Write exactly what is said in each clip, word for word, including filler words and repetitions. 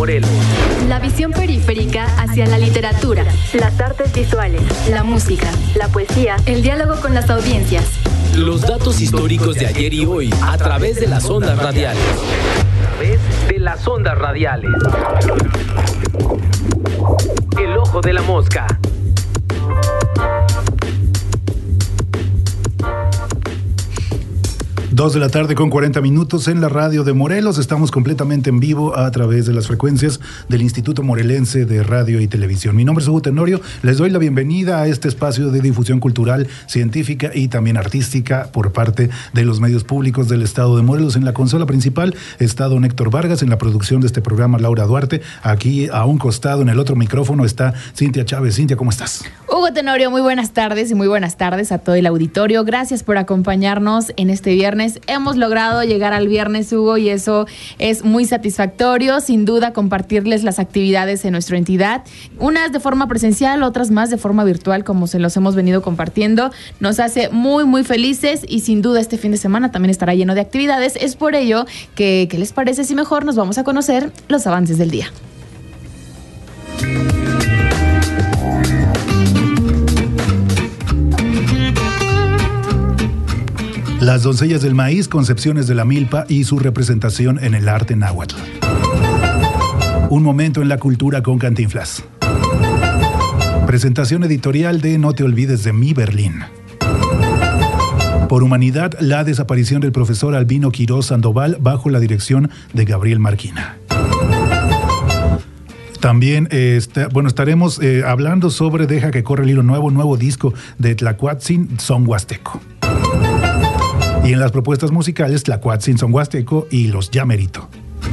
Morelos. La visión periférica hacia la literatura, las artes visuales, la música, la poesía, el diálogo con las audiencias. Los datos históricos de ayer y hoy a través de las ondas radiales. A través de las ondas radiales. El ojo de la mosca. Dos de la tarde con cuarenta minutos en la radio de Morelos. Estamos completamente en vivo a través de las frecuencias del Instituto Morelense de Radio y Televisión. Mi nombre es Hugo Tenorio. Les doy la bienvenida a este espacio de difusión cultural, científica y también artística por parte de los medios públicos del Estado de Morelos. En la consola principal está don Héctor Vargas, en la producción de este programa Laura Duarte. Aquí a un costado, en el otro micrófono, está Cintia Chávez. Cintia, ¿cómo estás? Hugo Tenorio, muy buenas tardes y muy buenas tardes a todo el auditorio. Gracias por acompañarnos en este viernes. Hemos logrado llegar al viernes, Hugo, y eso es muy satisfactorio. Sin duda, compartirles las actividades en nuestra entidad, unas de forma presencial, otras más de forma virtual, como se los hemos venido compartiendo. Nos hace muy, muy felices y sin duda este fin de semana también estará lleno de actividades. Es por ello que, ¿qué les parece si mejor nos vamos a conocer los avances del día? Las doncellas del maíz, concepciones de la milpa y su representación en el arte náhuatl. Un momento en la cultura con Cantinflas. Presentación editorial de No te olvides de mí, Berlín. Por humanidad, la desaparición del profesor Albino Quirós Sandoval bajo la dirección de Gabriel Marquina. También eh, está, bueno, estaremos eh, hablando sobre Deja que corre el hilo nuevo, nuevo disco de Tlacuatzin Son Huasteco. Y en las propuestas musicales, Tlacuatzin Son Huasteco y Los Ya Merito.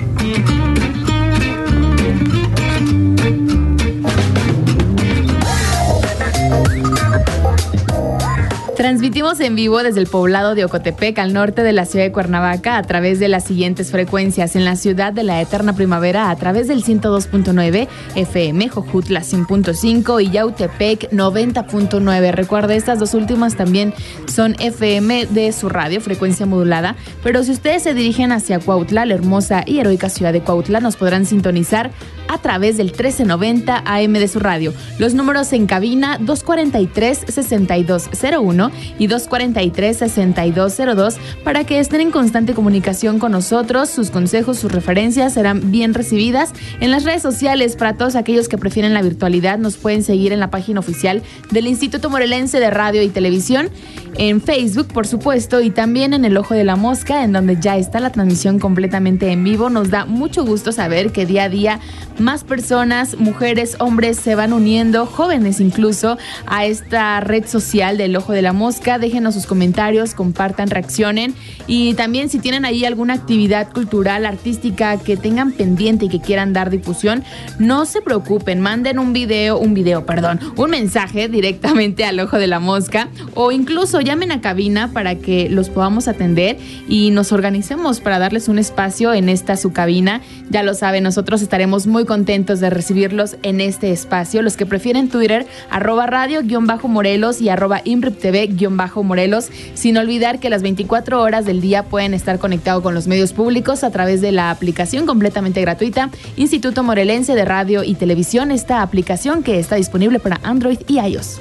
Transmitimos en vivo desde el poblado de Ocotepec, al norte de la ciudad de Cuernavaca, a través de las siguientes frecuencias: en la ciudad de la eterna primavera a través del ciento dos punto nueve F M, Jojutla cien punto cinco y Yautepec noventa punto nueve. Recuerde, estas dos últimas también son F M de su radio, frecuencia modulada, pero si ustedes se dirigen hacia Cuautla, la hermosa y heroica ciudad de Cuautla, nos podrán sintonizar a través del trece noventa A M de su radio. Los números en cabina dos cuarenta y tres, sesenta y dos cero uno y dos cuarenta y tres, sesenta y dos cero dos para que estén en constante comunicación con nosotros. Sus consejos, sus referencias serán bien recibidas. En las redes sociales, para todos aquellos que prefieren la virtualidad, nos pueden seguir en la página oficial del Instituto Morelense de Radio y Televisión, en Facebook, por supuesto, y también en El Ojo de la Mosca, en donde ya está la transmisión completamente en vivo. Nos da mucho gusto saber que día a día más personas, mujeres, hombres, se van uniendo, jóvenes incluso, a esta red social del Ojo de la Mosca. Déjenos sus comentarios, compartan, reaccionen, y también si tienen ahí alguna actividad cultural, artística que tengan pendiente y que quieran dar difusión, no se preocupen, manden un video, un video, perdón, un mensaje directamente al Ojo de la Mosca, o incluso llamen a cabina para que los podamos atender y nos organicemos para darles un espacio en esta su cabina. Ya lo saben, nosotros estaremos muy contentos de recibirlos en este espacio. Los que prefieren Twitter, arroba radio guión bajo Morelos y arroba imprip tv guión bajo Morelos, sin olvidar que las veinticuatro horas del día pueden estar conectados con los medios públicos a través de la aplicación completamente gratuita Instituto Morelense de Radio y Televisión, esta aplicación que está disponible para Android y iOS.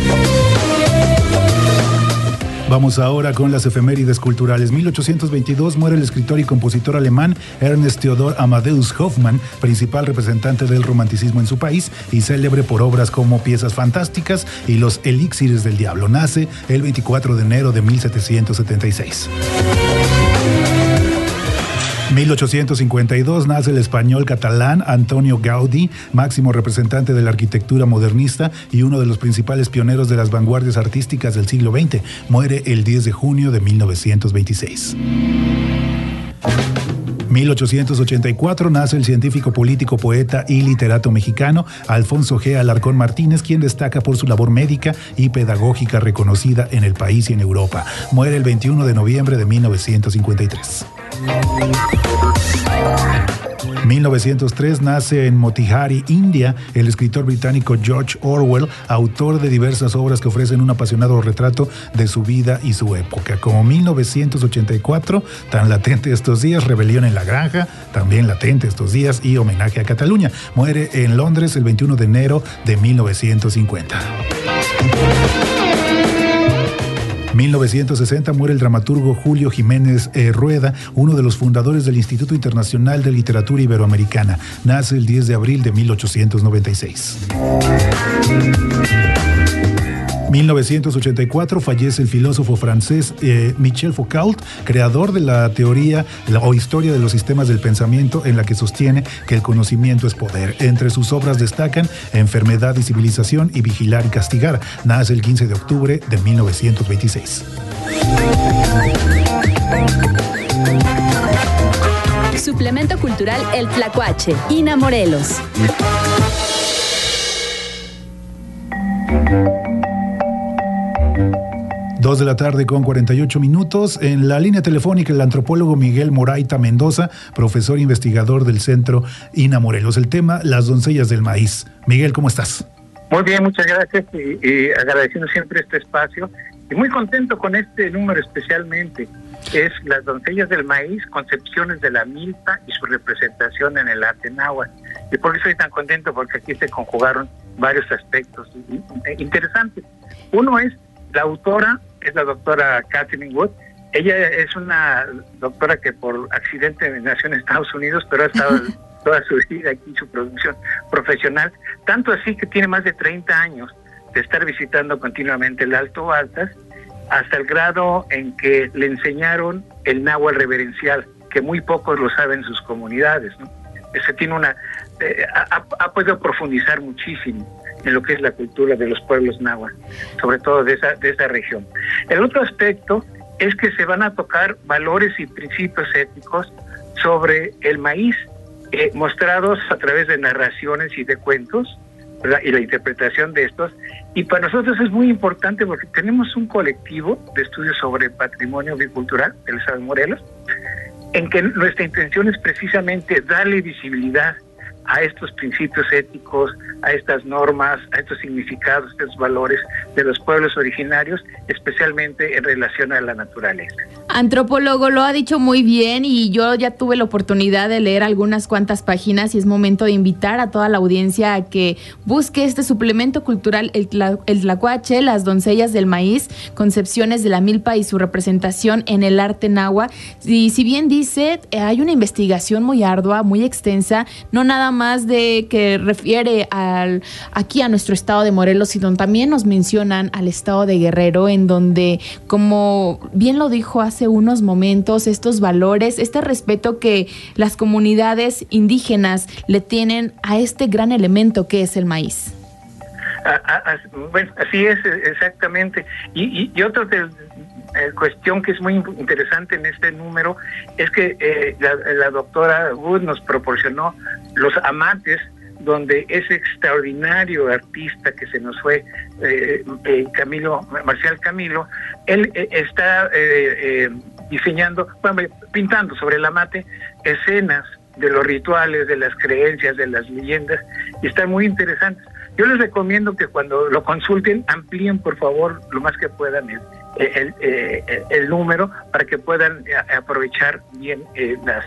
Vamos ahora con las efemérides culturales. mil ochocientos veintidós muere el escritor y compositor alemán Ernst Theodor Amadeus Hoffmann, principal representante del romanticismo en su país y célebre por obras como Piezas Fantásticas y Los Elixires del Diablo. Nace el veinticuatro de enero de mil setecientos setenta y seis. mil ochocientos cincuenta y dos nace el español catalán Antonio Gaudí, máximo representante de la arquitectura modernista y uno de los principales pioneros de las vanguardias artísticas del siglo veinte. Muere el diez de junio de mil novecientos veintiséis. mil ochocientos ochenta y cuatro nace el científico, político, poeta y literato mexicano Alfonso G. Alarcón Martínez, quien destaca por su labor médica y pedagógica reconocida en el país y en Europa. Muere el veintiuno de noviembre de mil novecientos cincuenta y tres. mil novecientos tres nace en Motihari, India, el escritor británico George Orwell, autor de diversas obras que ofrecen un apasionado retrato de su vida y su época, como mil novecientos ochenta y cuatro, tan latente estos días, Rebelión en la Granja, también latente estos días, y Homenaje a Cataluña. Muere en Londres el veintiuno de enero de mil novecientos cincuenta. mil novecientos sesenta muere el dramaturgo Julio Jiménez eh, Rueda, uno de los fundadores del Instituto Internacional de Literatura Iberoamericana. Nace el diez de abril de mil ochocientos noventa y seis. mil novecientos ochenta y cuatro fallece el filósofo francés eh, Michel Foucault, creador de la teoría la, o historia de los sistemas del pensamiento, en la que sostiene que el conocimiento es poder. Entre sus obras destacan Enfermedad y Civilización y Vigilar y Castigar. Nace el quince de octubre de mil novecientos veintiséis. Suplemento cultural El Tlacuache, Ina Morelos. Dos de la tarde con cuarenta y ocho minutos. En la línea telefónica, el antropólogo Miguel Moraita Mendoza, profesor investigador del Centro Ina Morelos. El tema, las doncellas del maíz. Miguel, ¿cómo estás? Muy bien, muchas gracias y, y agradeciendo siempre este espacio y muy contento con este número especialmente. Es Las doncellas del maíz, concepciones de la milpa y su representación en el arte náhuatl. ¿Y por qué estoy tan contento? Porque aquí se conjugaron varios aspectos interesantes. Uno es la autora, es la doctora Catherine Wood. Ella es una doctora que por accidente nació en Estados Unidos, pero ha estado toda su vida aquí, su producción profesional, tanto así que tiene más de treinta años de estar visitando continuamente el Alto Baltas, hasta el grado en que le enseñaron el náhuatl reverencial, que muy pocos lo saben en sus comunidades, ¿no? Ese tiene una, eh, ha, ha podido profundizar muchísimo en lo que es la cultura de los pueblos náhuatl, sobre todo de esa, de esa región. El otro aspecto es que se van a tocar valores y principios éticos sobre el maíz, eh, mostrados a través de narraciones y de cuentos, ¿verdad? Y la interpretación de estos. Y para nosotros es muy importante porque tenemos un colectivo de estudios sobre patrimonio bicultural del Estado de Morelos, en que nuestra intención es precisamente darle visibilidad a estos principios éticos, a estas normas, a estos significados, a estos valores de los pueblos originarios, especialmente en relación a la naturaleza. Antropólogo, lo ha dicho muy bien y yo ya tuve la oportunidad de leer algunas cuantas páginas y es momento de invitar a toda la audiencia a que busque este suplemento cultural, el, tla, el Tlacuache, Las doncellas del maíz, concepciones de la milpa y su representación en el arte náhuatl. Y si bien dice, hay una investigación muy ardua, muy extensa, no nada más de que refiere al aquí a nuestro estado de Morelos, sino también nos mencionan al estado de Guerrero, en donde, como bien lo dijo hace unos momentos, estos valores, este respeto que las comunidades indígenas le tienen a este gran elemento que es el maíz. Ah, ah, bueno, así es, exactamente. Y, y, y otra de, eh, cuestión que es muy interesante en este número es que eh, la, la doctora Wood nos proporcionó los amates, donde ese extraordinario artista que se nos fue, eh, eh, Camilo, Marcial Camilo, él eh, está eh, eh, diseñando, bueno, pintando sobre el amate escenas de los rituales, de las creencias, de las leyendas, y están muy interesantes. Yo les recomiendo que cuando lo consulten, amplíen por favor lo más que puedan el, el, el, el número para que puedan aprovechar bien eh, las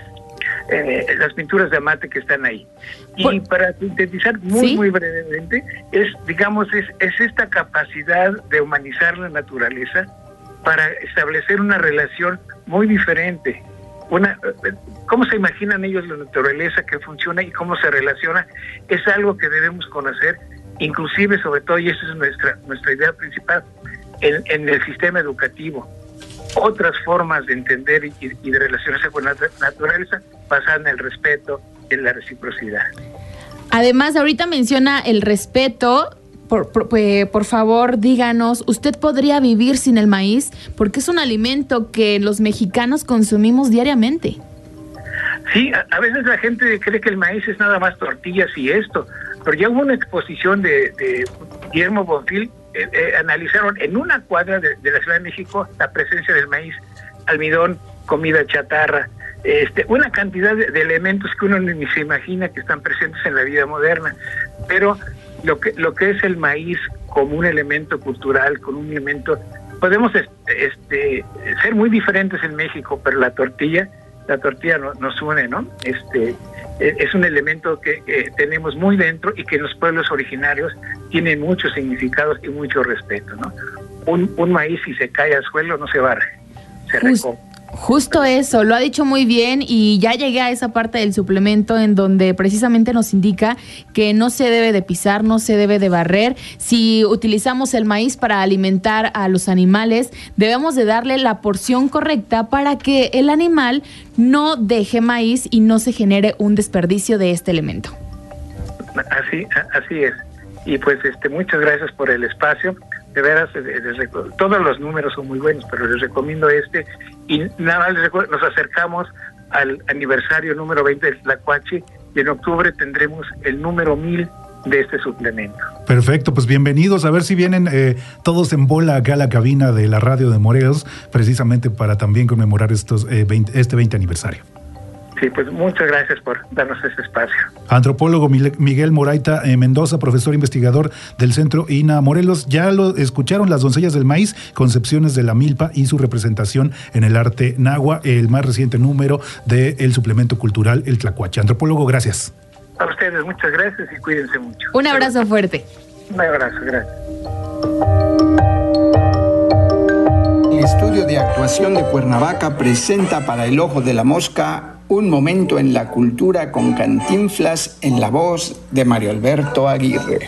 Eh, las pinturas de amate que están ahí. Y Por... para sintetizar muy, ¿sí? muy brevemente, es, digamos, es, es esta capacidad de humanizar la naturaleza para establecer una relación muy diferente. Una, ¿cómo se imaginan ellos la naturaleza que funciona y cómo se relaciona? Es algo que debemos conocer, inclusive, sobre todo, y esa es nuestra, nuestra idea principal, en, en el sistema educativo. Otras formas de entender y, y de relacionarse con la naturaleza basadas en el respeto y en la reciprocidad. Además, ahorita menciona el respeto. Por, por, por favor, díganos, ¿usted podría vivir sin el maíz? Porque es un alimento que los mexicanos consumimos diariamente. Sí, a, a veces la gente cree que el maíz es nada más tortillas y esto, pero ya hubo una exposición de, de Guillermo Bonfil. Eh, eh, analizaron en una cuadra de, de la Ciudad de México la presencia del maíz, almidón, comida chatarra, este, una cantidad de, de elementos que uno ni se imagina que están presentes en la vida moderna, pero lo que lo que es el maíz como un elemento cultural, como un elemento, podemos este, ser muy diferentes en México, pero la tortilla, la tortilla no, nos une, ¿no? Este es un elemento que, que tenemos muy dentro y que en los pueblos originarios tiene muchos significados y mucho respeto, ¿no? Un, un maíz, si se cae al suelo, no se barre, se Just, recoge. Justo eso, lo ha dicho muy bien, y ya llegué a esa parte del suplemento en donde precisamente nos indica que no se debe de pisar, no se debe de barrer. Si utilizamos el maíz para alimentar a los animales, debemos de darle la porción correcta para que el animal no deje maíz y no se genere un desperdicio de este elemento. Así, así es. Y pues este, muchas gracias por el espacio. De veras, les, les, todos los números son muy buenos, pero les recomiendo este. Y nada más les recuerdo, nos acercamos al aniversario número veinte del Tlacuache, y en octubre tendremos el número mil de este suplemento. Perfecto, pues bienvenidos. A ver si vienen eh, todos en bola acá a la cabina de la radio de Morelos, precisamente para también conmemorar estos eh, veinte, este veinte aniversario. Sí, pues muchas gracias por darnos este espacio. Antropólogo Miguel Moraita eh, Mendoza, profesor investigador del Centro I N A Morelos. Ya lo escucharon, Las doncellas del maíz, concepciones de la milpa y su representación en el arte nahua, el más reciente número del suplemento cultural El Tlacuache. Antropólogo, gracias. A ustedes, muchas gracias y cuídense mucho. Un abrazo fuerte. Un abrazo, gracias. El estudio de actuación de Cuernavaca presenta para El Ojo de la Mosca un momento en la cultura con Cantinflas en la voz de Mario Alberto Aguirre.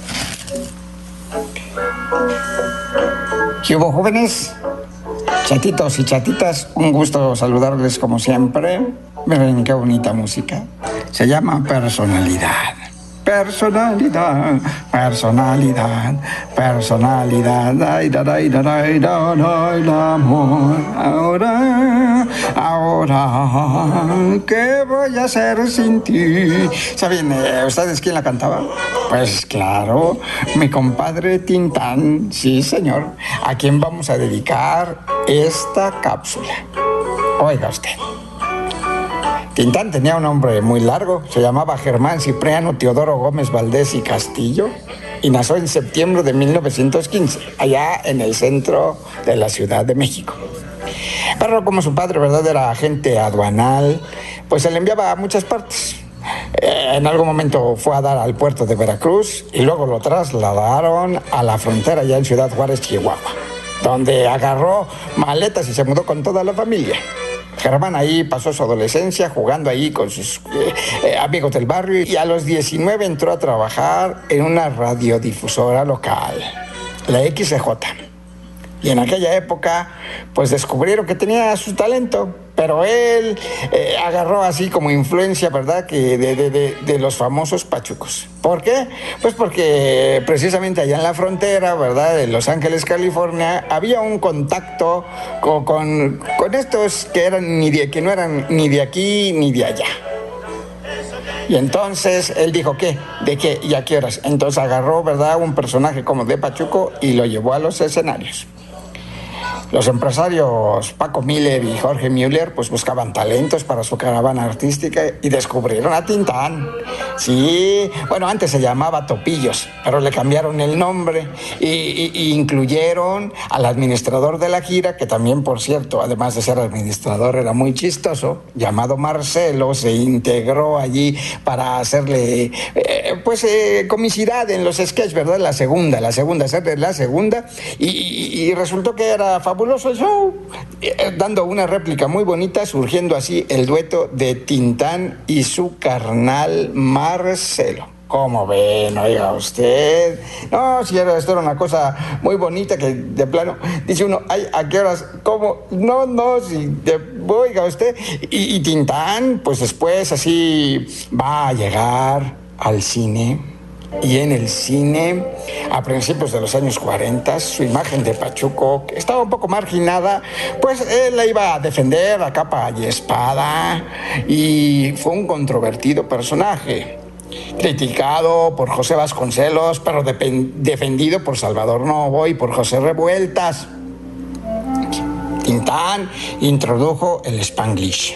¿Qué hubo, jóvenes? Chatitos y chatitas, un gusto saludarles como siempre. Miren qué bonita música. Se llama Personalidad. Personalidad, personalidad, personalidad, ay, da, da, da, da, da, da, el amor. Ahora, ahora, ¿qué voy a hacer sin ti? ¿Saben eh, ustedes quién la cantaba? Pues claro, mi compadre Tintán, sí señor, a quien vamos a dedicar esta cápsula. Oiga usted. Tintán tenía un nombre muy largo, se llamaba Germán Cipriano Teodoro Gómez Valdés y Castillo, y nació en septiembre de mil novecientos quince, allá en el centro de la Ciudad de México. Pero como su padre, ¿verdad?, era agente aduanal, pues se le enviaba a muchas partes. Eh, en algún momento fue a dar al puerto de Veracruz y luego lo trasladaron a la frontera ya en Ciudad Juárez, Chihuahua, donde agarró maletas y se mudó con toda la familia. Germán ahí pasó su adolescencia jugando ahí con sus eh, eh, amigos del barrio, y a los diecinueve entró a trabajar en una radiodifusora local, la X C J. Y en aquella época, pues descubrieron que tenía su talento, pero él eh, agarró así como influencia, ¿verdad?, que de, de, de, de los famosos pachucos. ¿Por qué? Pues porque precisamente allá en la frontera, ¿verdad?, de Los Ángeles, California, había un contacto con, con, con estos que, eran ni de, que no eran ni de aquí ni de allá. Y entonces él dijo, ¿qué? ¿De qué? ¿Y a qué horas? Entonces agarró, ¿verdad?, un personaje como de pachuco y lo llevó a los escenarios. Los empresarios Paco Miller y Jorge Müller pues buscaban talentos para su caravana artística y descubrieron a Tintán. Sí, bueno, antes se llamaba Topillos, pero le cambiaron el nombre y, y, y incluyeron al administrador de la gira, que también, por cierto, además de ser administrador, era muy chistoso, llamado Marcelo. Se integró allí para hacerle eh, pues eh, comicidad en los sketches, ¿verdad? La segunda, la segunda, hacerle la segunda y, y, y resultó que era fabuloso el show, eh, dando una réplica muy bonita, surgiendo así el dueto de Tintán y su carnal Marcelo. ¿Cómo ven? Oiga usted. No, si era, esto era una cosa muy bonita que de plano dice uno, ay, ¿a qué horas? ¿Cómo? No, no, si de, oiga usted. Y, y Tintán, pues después así va a llegar al cine. Y en el cine, a principios de los años cuarenta, su imagen de pachuco, que estaba un poco marginada, pues él la iba a defender a capa y espada, y fue un controvertido personaje, criticado por José Vasconcelos, pero de- defendido por Salvador Novo y por José Revueltas. Tintán introdujo el Spanglish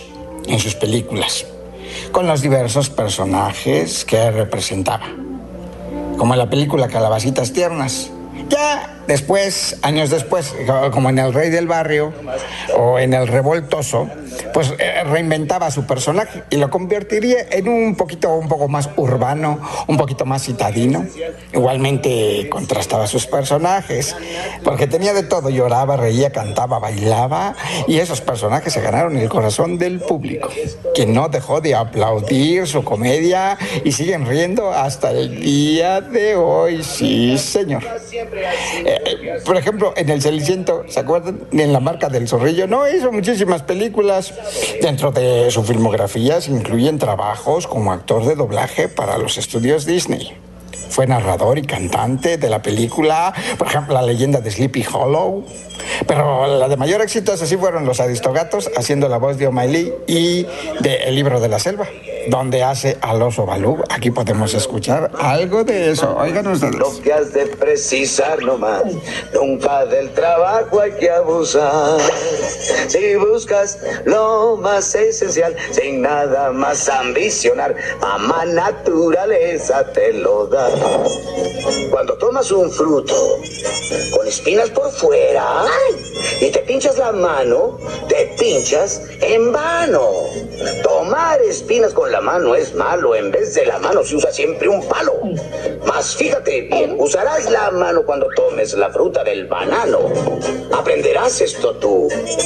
en sus películas, con los diversos personajes que representaba, como en la película Calabacitas Tiernas. Ya después, años después, como en El Rey del Barrio o en El Revoltoso, pues eh, reinventaba a su personaje y lo convertiría en un poquito, un poco más urbano, un poquito más citadino. Igualmente contrastaba sus personajes, porque tenía de todo, lloraba, reía, cantaba, bailaba, y esos personajes se ganaron el corazón del público, que no dejó de aplaudir su comedia y siguen riendo hasta el día de hoy, sí señor. Eh, por ejemplo, en El Ceniciento, ¿se acuerdan? En La Marca del Zorrillo, no hizo muchísimas películas. Dentro de su filmografía se incluyen trabajos como actor de doblaje para los estudios Disney. Fue narrador y cantante de la película, por ejemplo, La Leyenda de Sleepy Hollow. Pero la de mayor éxito, así fueron Los Aristogatos, haciendo la voz de O'Malley, y de El Libro de la Selva, donde hace al oso Balú. Aquí podemos escuchar algo de eso. Oigan ustedes. Lo que has de precisar nomás, nunca del trabajo hay que abusar. Si buscas lo más esencial, sin nada más ambicionar, mamá naturaleza te lo da. Cuando tomas un fruto con espinas por fuera y te pinchas la mano, te pinchas en vano. Tomar espinas con la mano es malo, en vez de la mano se usa siempre un palo. Mas fíjate bien, usarás la mano cuando tomes la fruta del banano. Aprenderás esto tú.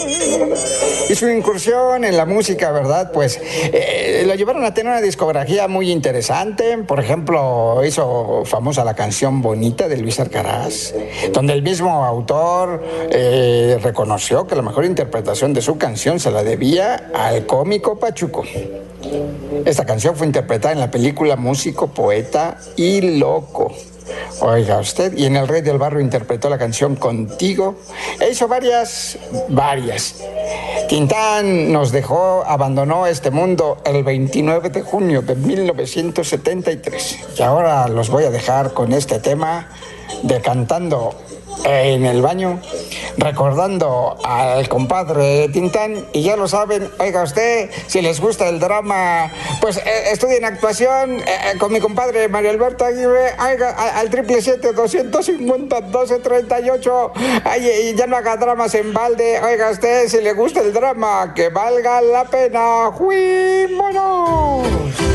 Y su incursión en la música, ¿verdad? Pues eh, lo llevaron a tener una discografía muy interesante. Por ejemplo, hizo famosa la canción Bonita de Luis Alcaraz, donde el mismo autor eh, reconoció que la mejor interpretación de su canción se la debía al cómico Pachuco. Esta canción fue interpretada en la película Músico, Poeta y Loco. Oiga usted, y en El Rey del Barrio interpretó la canción Contigo. E hizo varias, varias. Tintán nos dejó, abandonó este mundo el veintinueve de junio de mil novecientos setenta y tres. Y ahora los voy a dejar con este tema de Cantando en el Baño, recordando al compadre Tintán. Y ya lo saben, oiga usted, si les gusta el drama, pues eh, estudien actuación eh, con mi compadre Mario Alberto Aguirre, oiga, a, al triple siete doscientos cincuenta doce treinta y ocho. Ay, y ya no haga dramas en balde. Oiga usted, si le gusta el drama, que valga la pena. ¡Fuímonos!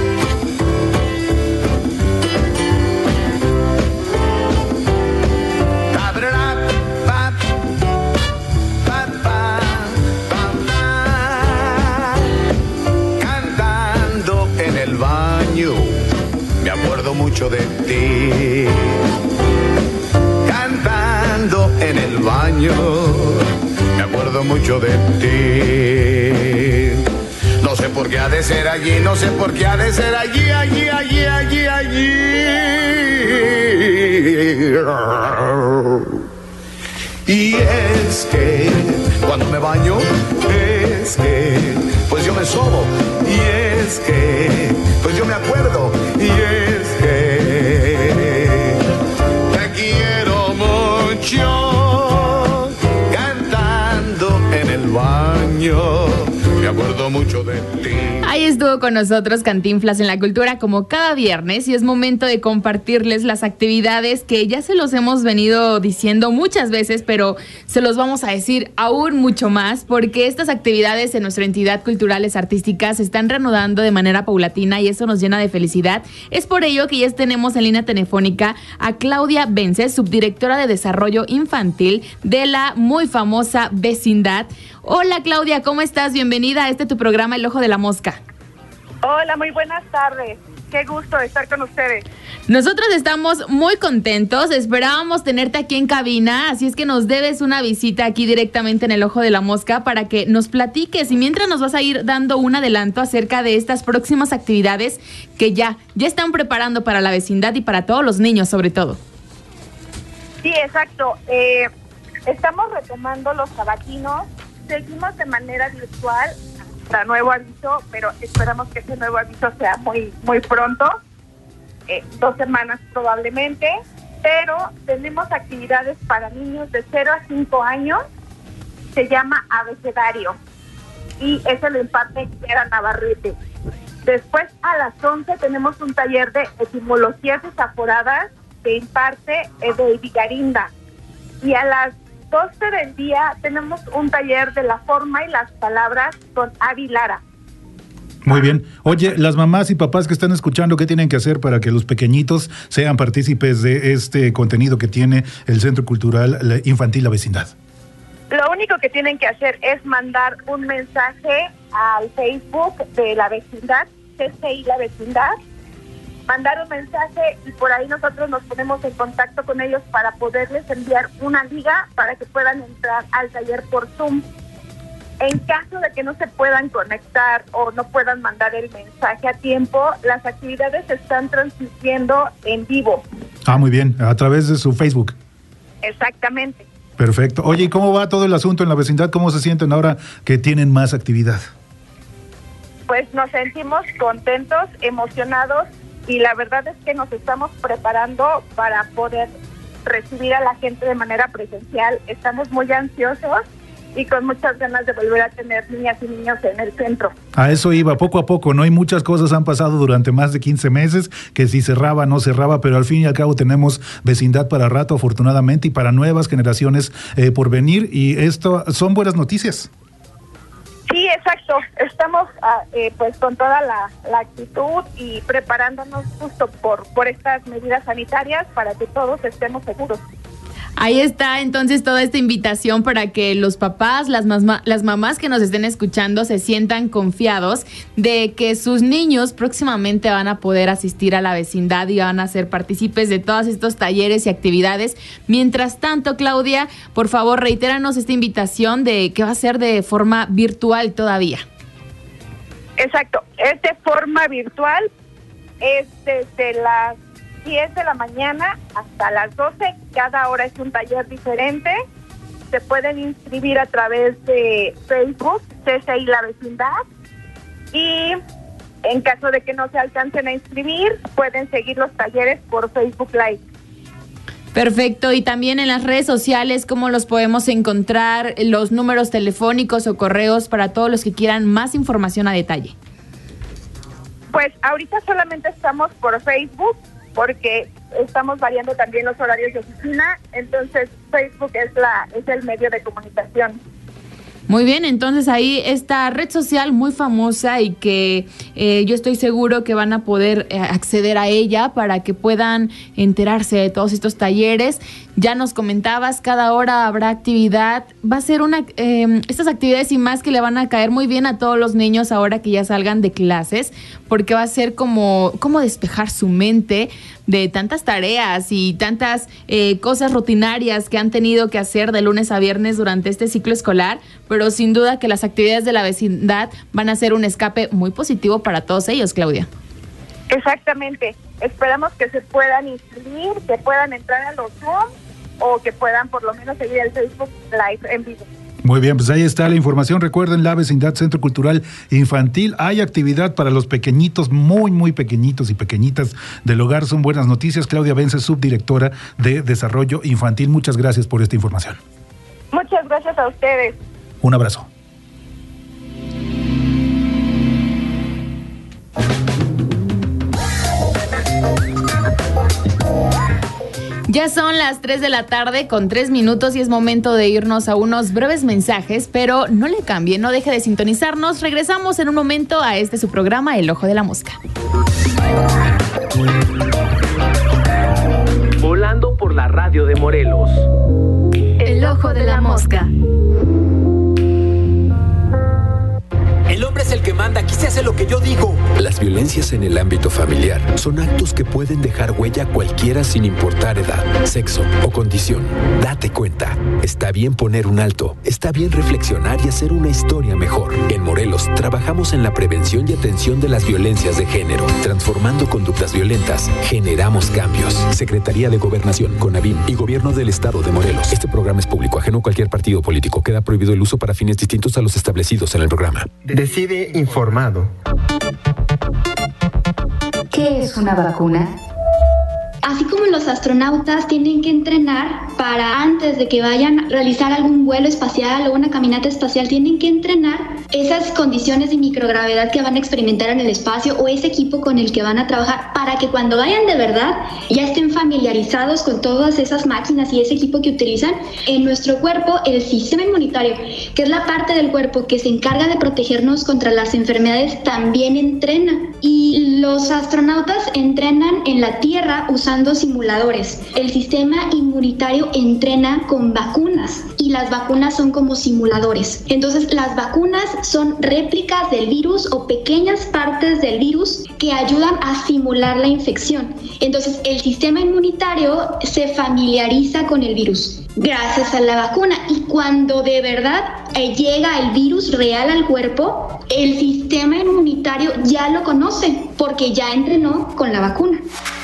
Me acuerdo mucho de ti, cantando en el baño, me acuerdo mucho de ti. No sé por qué ha de ser allí, no sé por qué ha de ser allí, allí, allí, allí, allí. Y es que cuando me baño, es que pues yo me sobo, y es que pues yo me acuerdo, y es que te quiero mucho, cantando en el baño, me acuerdo mucho de ti. Ahí estuvo con nosotros Cantinflas en La Cultura como cada viernes, y es momento de compartirles las actividades que ya se los hemos venido diciendo muchas veces, pero se los vamos a decir aún mucho más, porque estas actividades en nuestra entidad culturales artísticas se están reanudando de manera paulatina y eso nos llena de felicidad. Es por ello que ya tenemos en línea telefónica a Claudia Vences, subdirectora de Desarrollo Infantil de la muy famosa Vecindad. Hola Claudia, ¿cómo estás? Bienvenida a este tu programa El Ojo de la Mosca. Hola, muy buenas tardes. Qué gusto estar con ustedes. Nosotros estamos muy contentos, esperábamos tenerte aquí en cabina, así es que nos debes una visita aquí directamente en El Ojo de la Mosca para que nos platiques, y mientras nos vas a ir dando un adelanto acerca de estas próximas actividades que ya, ya están preparando para la vecindad y para todos los niños sobre todo. Sí, exacto. Eh, estamos retomando los sabatinos, seguimos de manera virtual. Hasta nuevo aviso, pero esperamos que ese nuevo aviso sea muy muy pronto, eh, dos semanas probablemente, pero tenemos actividades para niños de cero a cinco años, se llama abecedario. y ese lo imparte Kiara Navarrete. Después a las once tenemos un taller de etimologías desaforadas que imparte eh, David Garinda. Y a las doce del día tenemos un taller de la forma y las palabras con Avi Lara. Muy bien. Oye, las mamás y papás que están escuchando, ¿qué tienen que hacer para que los pequeñitos sean partícipes de este contenido que tiene el Centro Cultural Infantil La Vecindad? Lo único que tienen que hacer es mandar un mensaje al Facebook de La Vecindad, C C I La Vecindad, mandar un mensaje y por ahí nosotros nos ponemos en contacto con ellos para poderles enviar una liga para que puedan entrar al taller por Zoom. En caso de que no se puedan conectar o no puedan mandar el mensaje a tiempo, las actividades se están transmitiendo en vivo. Ah, muy bien, a través de su Facebook. Exactamente. Perfecto. Oye, ¿y cómo va todo el asunto en La Vecindad? ¿Cómo se sienten ahora que tienen más actividad? Pues nos sentimos contentos, emocionados y la verdad es que nos estamos preparando para poder recibir a la gente de manera presencial. Estamos muy ansiosos y con muchas ganas de volver a tener niñas y niños en el centro. A eso iba, poco a poco, ¿no? Y muchas cosas han pasado durante más de quince meses, que si cerraba, no cerraba, pero al fin y al cabo tenemos vecindad para rato, afortunadamente, y para nuevas generaciones eh, por venir, y esto son buenas noticias. Sí, exacto. Estamos uh, eh, pues con toda la, la actitud y preparándonos justo por, por estas medidas sanitarias para que todos estemos seguros. Ahí está entonces toda esta invitación para que los papás, las, masma, las mamás que nos estén escuchando se sientan confiados de que sus niños próximamente van a poder asistir a La Vecindad y van a ser partícipes de todos estos talleres y actividades. Mientras tanto, Claudia, por favor, reitéranos esta invitación de que va a ser de forma virtual todavía. Exacto, es de forma virtual, es desde las diez de la mañana hasta las doce, cada hora es un taller diferente. Se pueden inscribir a través de Facebook, C C I La Vecindad, y en caso de que no se alcancen a inscribir, pueden seguir los talleres por Facebook Live. Perfecto, y también en las redes sociales, ¿cómo los podemos encontrar? Los números telefónicos o correos para todos los que quieran más información a detalle. Pues ahorita solamente estamos por Facebook, porque estamos variando también los horarios de oficina, entonces Facebook es la es el medio de comunicación. Muy bien, entonces ahí esta red social muy famosa y que eh, yo estoy seguro que van a poder eh, acceder a ella para que puedan enterarse de todos estos talleres. Ya nos comentabas, cada hora habrá actividad. Va a ser una eh, estas actividades y más que le van a caer muy bien a todos los niños ahora que ya salgan de clases, porque va a ser como, como despejar su mente de tantas tareas y tantas eh, cosas rutinarias que han tenido que hacer de lunes a viernes durante este ciclo escolar, pero sin duda que las actividades de La Vecindad van a ser un escape muy positivo para todos ellos, Claudia. Exactamente. Esperamos que se puedan inscribir, que puedan entrar a los Zoom o que puedan por lo menos seguir el Facebook Live en vivo. Muy bien, pues ahí está la información. Recuerden, La Vecindad, Centro Cultural Infantil. Hay actividad para los pequeñitos, muy, muy pequeñitos y pequeñitas del hogar. Son buenas noticias. Claudia Vence, subdirectora de Desarrollo Infantil. Muchas gracias por esta información. Muchas gracias a ustedes. Un abrazo. Ya son las tres de la tarde con tres minutos y es momento de irnos a unos breves mensajes, pero no le cambie, no deje de sintonizarnos. Regresamos en un momento a este su programa, El Ojo de la Mosca. Volando por la radio de Morelos. El Ojo de la Mosca. El hombre es el que manda, aquí se hace lo que yo digo. Las violencias en el ámbito familiar son actos que pueden dejar huella a cualquiera sin importar edad, sexo o condición. Date cuenta, está bien poner un alto, está bien reflexionar y hacer una historia mejor. En Morelos trabajamos en la prevención y atención de las violencias de género. Transformando conductas violentas, generamos cambios. Secretaría de Gobernación, CONAVIM y Gobierno del Estado de Morelos. Este programa es público, ajeno a cualquier partido político. Queda prohibido el uso para fines distintos a los establecidos en el programa. Decide informado. ¿Qué es una vacuna? Así como los astronautas tienen que entrenar para antes de que vayan a realizar algún vuelo espacial o una caminata espacial, tienen que entrenar esas condiciones de microgravedad que van a experimentar en el espacio o ese equipo con el que van a trabajar para que cuando vayan de verdad ya estén familiarizados con todas esas máquinas y ese equipo que utilizan. En nuestro cuerpo, el sistema inmunitario, que es la parte del cuerpo que se encarga de protegernos contra las enfermedades, también entrena. Y los astronautas entrenan en la Tierra usando simuladores. El sistema inmunitario entrena con vacunas y las vacunas son como simuladores. Entonces, las vacunas son réplicas del virus o pequeñas partes del virus que ayudan a simular la infección. Entonces, el sistema inmunitario se familiariza con el virus gracias a la vacuna, y cuando de verdad eh, llega el virus real al cuerpo, el sistema inmunitario ya lo conoce porque ya entrenó con la vacuna.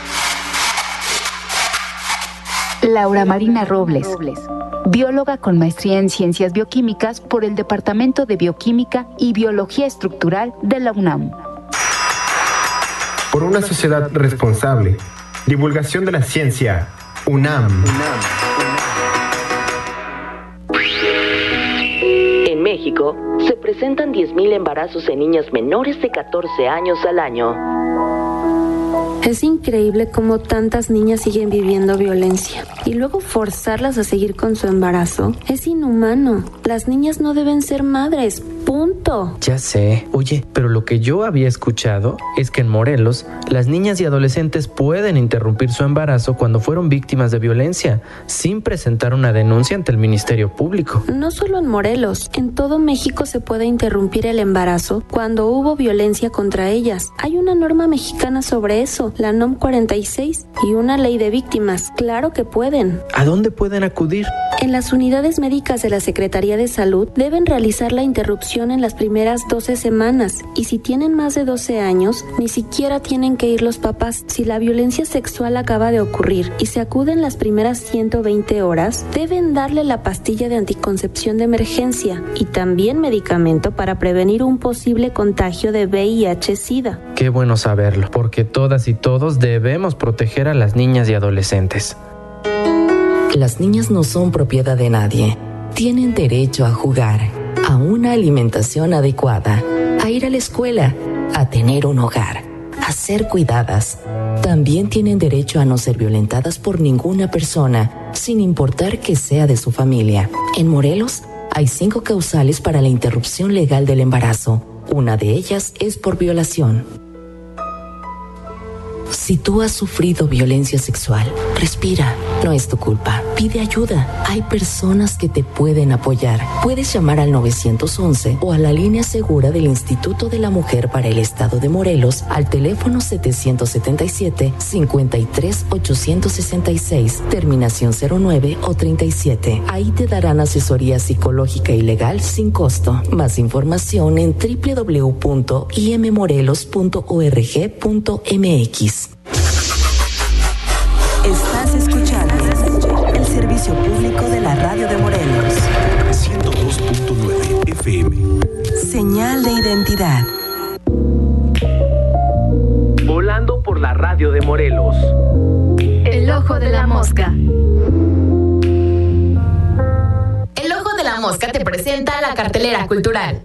Laura Marina Robles, bióloga con maestría en Ciencias Bioquímicas por el Departamento de Bioquímica y Biología Estructural de la UNAM. Por una sociedad responsable. Divulgación de la ciencia. UNAM. En México, se presentan diez mil embarazos en niñas menores de catorce años al año. Es increíble cómo tantas niñas siguen viviendo violencia y luego forzarlas a seguir con su embarazo es inhumano. Las niñas no deben ser madres, punto. Ya sé. Oye, pero lo que yo había escuchado es que en Morelos las niñas y adolescentes pueden interrumpir su embarazo cuando fueron víctimas de violencia sin presentar una denuncia ante el Ministerio Público. No solo en Morelos, en todo México se puede interrumpir el embarazo cuando hubo violencia contra ellas. Hay una norma mexicana sobre eso, la N O M cuarenta y seis, y una ley de víctimas. Claro que pueden. ¿A dónde pueden acudir? En las unidades médicas de la Secretaría de Salud deben realizar la interrupción en las primeras doce semanas, y si tienen más de doce años, ni siquiera tienen que ir los papás. Si la violencia sexual acaba de ocurrir y se acude en las primeras ciento veinte horas, deben darle la pastilla de anticoncepción de emergencia y también medicamento para prevenir un posible contagio de V I H SIDA. Qué bueno saberlo, porque todas y todos debemos proteger a las niñas y adolescentes. Las niñas no son propiedad de nadie. Tienen derecho a jugar, a una alimentación adecuada, a ir a la escuela, a tener un hogar, a ser cuidadas. También tienen derecho a no ser violentadas por ninguna persona, sin importar que sea de su familia. En Morelos hay cinco causales para la interrupción legal del embarazo. Una de ellas es por violación. Si tú has sufrido violencia sexual, respira. No es tu culpa. Pide ayuda. Hay personas que te pueden apoyar. Puedes llamar al nueve once o a la línea segura del Instituto de la Mujer para el Estado de Morelos al teléfono setecientos setenta y siete, cincuenta y tres, ochocientos sesenta y seis, terminación cero nueve o treinta y siete. Ahí te darán asesoría psicológica y legal sin costo. Más información en doble u doble u doble u punto i m morelos punto org punto m x. Estás escuchando el servicio público de la radio de Morelos. ciento dos punto nueve F M. Señal de identidad. Volando por la radio de Morelos. El ojo de la mosca. El ojo de la mosca te presenta la cartelera cultural.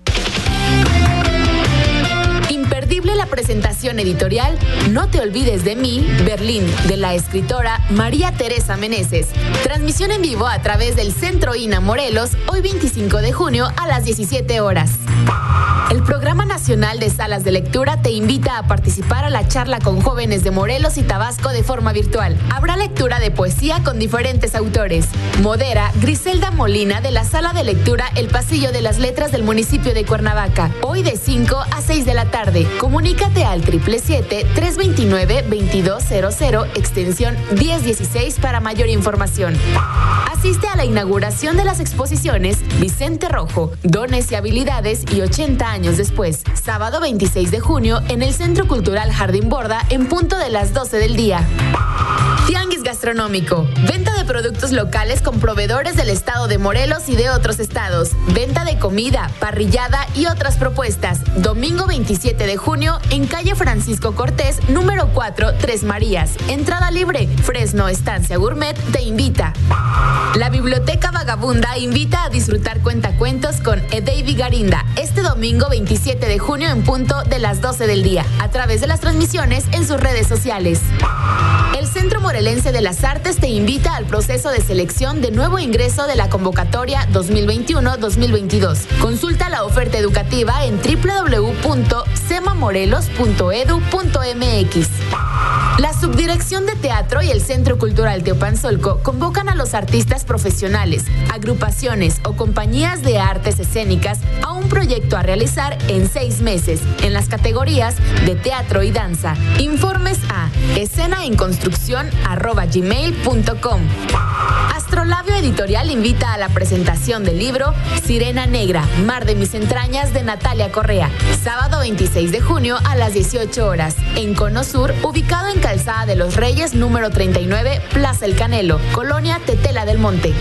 Imperdible la presentación editorial No te olvides de mí, Berlín, de la escritora María Teresa Meneses. Transmisión en vivo a través del Centro I N A Morelos, hoy veinticinco de junio a las diecisiete horas. El Programa Nacional de Salas de Lectura te invita a participar a la charla con jóvenes de Morelos y Tabasco de forma virtual. Habrá lectura de poesía con diferentes autores. Modera Griselda Molina de la Sala de Lectura El Pasillo de las Letras del municipio de Cuernavaca, hoy de cinco a seis de la tarde. Comunícate al siete siete siete, tres dos nueve, veintidós cero cero, extensión diez dieciséis para mayor información. Asiste a la inauguración de las exposiciones Vicente Rojo, Dones y Habilidades y ochenta años después, sábado veintiséis de junio en el Centro Cultural Jardín Borda en punto de las doce del día. Tianguis Tianguis Gastronómico. Venta de productos locales con proveedores del estado de Morelos y de otros estados. Venta de comida, parrillada y otras propuestas. Domingo veintisiete de junio en calle Francisco Cortés, número cuatro, Tres Marías. Entrada libre. Fresno Estancia Gourmet te invita. La Biblioteca Vagabunda invita a disfrutar cuentacuentos con Edey Garinda este domingo veintisiete de junio en punto de las doce del día, a través de las transmisiones en sus redes sociales. El Centro Morelense de las Artes te invita al proceso de selección de nuevo ingreso de la convocatoria dos mil veintiuno dos mil veintidós. Consulta la oferta educativa en doble u doble u doble u punto semamorelos punto edu punto m x. La Subdirección de Teatro y el Centro Cultural Teopanzolco convocan a los artistas profesionales, agrupaciones o compañías de artes escénicas a un proyecto a realizar en seis meses en las categorías de teatro y danza. Informes a escenaenconstrucción arroba gmail punto com. Astrolabio Editorial invita a la presentación del libro Sirena Negra, Mar de mis entrañas de Natalia Correa, sábado veintiséis de junio a las dieciocho horas, en Cono Sur, ubicado en Calzada de los Reyes, número treinta y nueve, Plaza El Canelo, Colonia Tetela del Monte.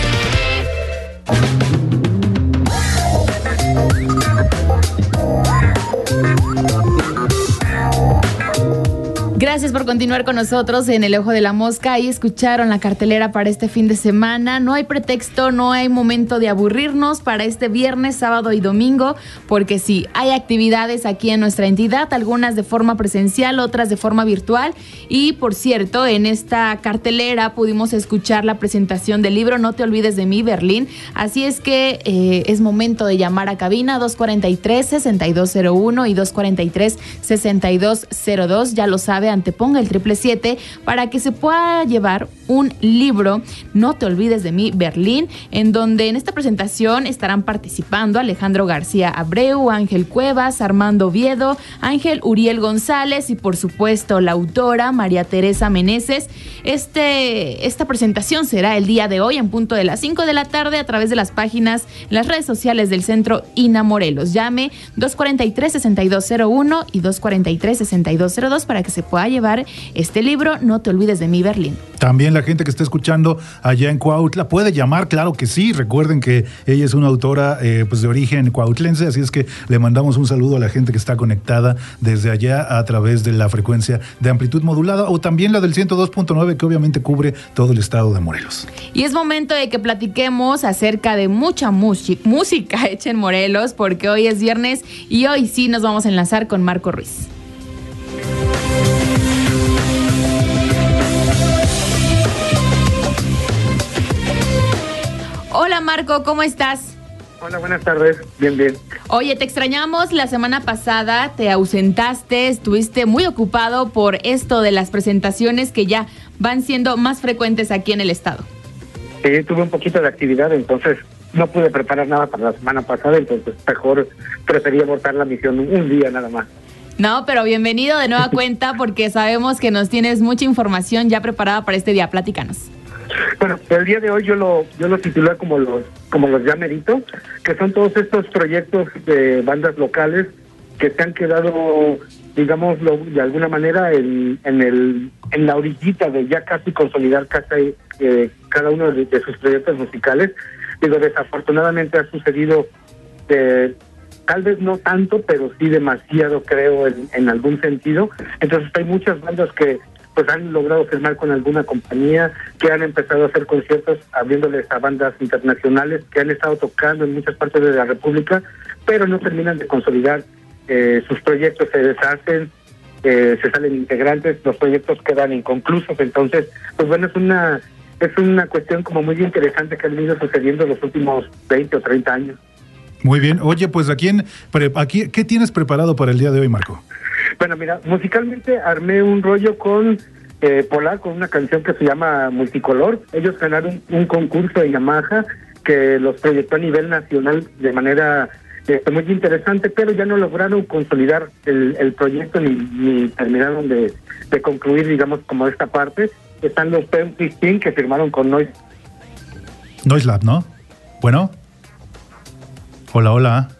Gracias por continuar con nosotros en El Ojo de la Mosca. Ahí escucharon la cartelera para este fin de semana. No hay pretexto, no hay momento de aburrirnos para este viernes, sábado y domingo, porque sí, hay actividades aquí en nuestra entidad, algunas de forma presencial, otras de forma virtual. Y por cierto, en esta cartelera pudimos escuchar la presentación del libro No te olvides de mí, Berlín. Así es que eh, es momento de llamar a cabina dos cuarenta y tres, sesenta y dos cero uno y dos cuarenta y tres, sesenta y dos cero dos. Ya lo sabe, anteponga el triple siete para que se pueda llevar un libro, No te olvides de mí, Berlín, en donde en esta presentación estarán participando Alejandro García Abreu, Ángel Cuevas, Armando Oviedo, Ángel Uriel González y por supuesto la autora María Teresa Meneses. Este, esta presentación será el día de hoy en punto de las cinco de la tarde a través de las páginas, en las redes sociales del Centro INA Morelos. Llame dos cuarenta y tres, sesenta y dos cero uno y dos cuarenta y tres, sesenta y dos cero dos para que se pueda llevar este libro, No te olvides de mí, Berlín. También la gente que está escuchando allá en Cuautla puede llamar, claro que sí. Recuerden que ella es una autora eh, pues de origen cuautlense, así es que le mandamos un saludo a la gente que está conectada desde allá a través de la frecuencia de amplitud modulada o también la del ciento dos punto nueve, que obviamente cubre todo el estado de Morelos. Y es momento de que platiquemos acerca de mucha música hecha en Morelos, porque hoy es viernes y hoy sí nos vamos a enlazar con Marco Ruiz. Hola Marco, ¿cómo estás? Hola, buenas tardes, bien, bien. Oye, te extrañamos la semana pasada, te ausentaste, estuviste muy ocupado por esto de las presentaciones que ya van siendo más frecuentes aquí en el estado. Sí, tuve un poquito de actividad, entonces no pude preparar nada para la semana pasada, entonces mejor preferí abortar la misión un día nada más. No, pero bienvenido de nueva cuenta porque sabemos que nos tienes mucha información ya preparada para este día, platícanos. Bueno, el día de hoy yo lo yo lo titulé como los como los ya merito, que son todos estos proyectos de bandas locales que se han quedado, digamos, de alguna manera en, en el en la orillita de ya casi consolidar casi, eh, cada uno de, de sus proyectos musicales. Digo, desafortunadamente ha sucedido, eh, tal vez no tanto, pero sí demasiado, creo, en, en algún sentido. Entonces hay muchas bandas que pues han logrado firmar con alguna compañía, que han empezado a hacer conciertos abriéndoles a bandas internacionales, que han estado tocando en muchas partes de la República, pero no terminan de consolidar eh, sus proyectos, se deshacen, eh, se salen integrantes, los proyectos quedan inconclusos. Entonces, pues bueno, es una es una cuestión como muy interesante que ha venido sucediendo en los últimos veinte o treinta años. Muy bien. Oye, pues ¿a quién, aquí, ¿qué tienes preparado para el día de hoy, Marco? Bueno, mira, musicalmente armé un rollo con eh, Polar, con una canción que se llama Multicolor. Ellos ganaron un, un concurso de Yamaha que los proyectó a nivel nacional de manera eh, muy interesante, pero ya no lograron consolidar el, el proyecto ni, ni terminaron de, de concluir, digamos, como esta parte. Están los P M quince que firmaron con Noise. Noise Lab, ¿no? Bueno. Hola, hola.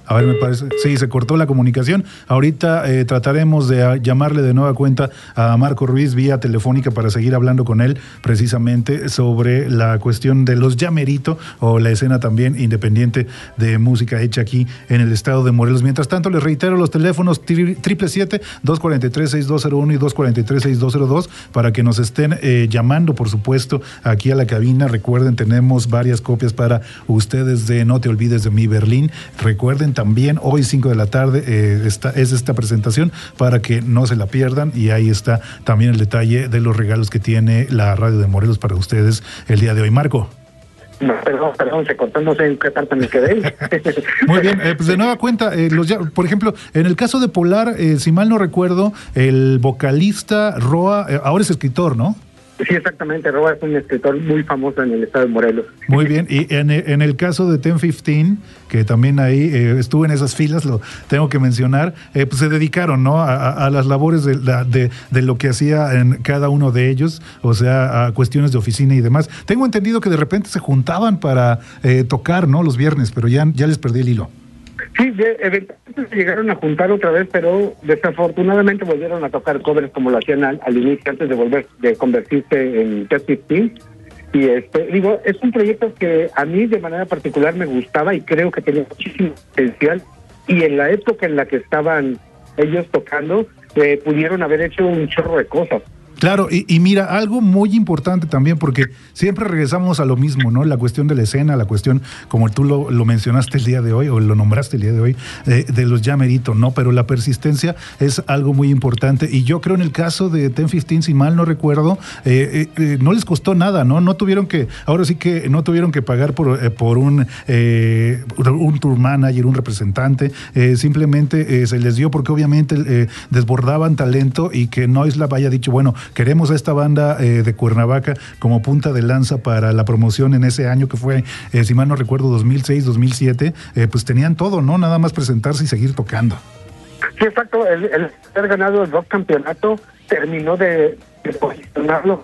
A ver, me parece, sí, se cortó la comunicación. Ahorita eh, trataremos de a, llamarle de nueva cuenta a Marco Ruiz vía telefónica para seguir hablando con él precisamente sobre la cuestión de los Llamerito o la escena también independiente de música hecha aquí en el estado de Morelos. Mientras tanto, les reitero los teléfonos siete siete siete, dos cuatro tres, seis dos cero uno y dos cuatro tres, seis dos cero dos para que nos estén eh, llamando, por supuesto, aquí a la cabina. Recuerden, tenemos varias copias para ustedes de No te olvides de mí, Berlín. Recuerden también, hoy cinco de la tarde eh, esta, es esta presentación para que no se la pierdan, y ahí está también el detalle de los regalos que tiene la radio de Morelos para ustedes el día de hoy. Marco. No, perdón, perdón, se cortó, no sé en qué parte me quedé. Muy bien, eh, pues de nueva cuenta, eh, los, por ejemplo, en el caso de Polar, eh, si mal no recuerdo, el vocalista Roa, eh, ahora es escritor, ¿no? Sí, exactamente. Roa es un escritor muy famoso en el estado de Morelos. Muy bien. Y en, en el caso de Ten quince, que también ahí eh, estuve en esas filas, lo tengo que mencionar, eh, pues se dedicaron, ¿no?, a, a las labores de, de, de lo que hacía en cada uno de ellos, o sea, a cuestiones de oficina y demás. Tengo entendido que de repente se juntaban para eh, tocar, ¿no?, los viernes, pero ya, ya les perdí el hilo. Sí, de, eventualmente se llegaron a juntar otra vez, pero desafortunadamente volvieron a tocar covers como lo hacían al, al inicio, antes de volver de convertirse en Ten quince. Y este, digo, es un proyecto que a mí de manera particular me gustaba y creo que tenía muchísimo potencial. Y en la época en la que estaban ellos tocando, eh, pudieron haber hecho un chorro de cosas. Claro, y, y mira, algo muy importante también, porque siempre regresamos a lo mismo, ¿no? La cuestión de la escena, la cuestión, como tú lo, lo mencionaste el día de hoy, o lo nombraste el día de hoy, eh, de los Llamerito, ¿no? Pero la persistencia es algo muy importante, y yo creo en el caso de Ten quince, si mal no recuerdo, eh, eh, no les costó nada, ¿no? No tuvieron que, ahora sí que no tuvieron que pagar por, eh, por un, eh, un tour manager, un representante, eh, simplemente eh, se les dio porque obviamente eh, desbordaban talento, y que Noisla haya dicho, bueno, queremos a esta banda eh, de Cuernavaca como punta de lanza para la promoción en ese año que fue, eh, si mal no recuerdo, dos mil seis, dos mil siete, eh, pues tenían todo, ¿no? Nada más presentarse y seguir tocando. Sí, exacto. El, el haber ganado el rock campeonato terminó de, de posicionarlo.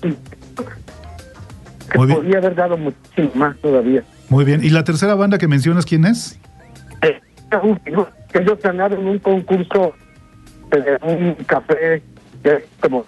Que Muy bien. Podría haber dado muchísimo más todavía. Muy bien. ¿Y la tercera banda que mencionas, quién es? Eh, ellos ganaron un concurso de un café que como...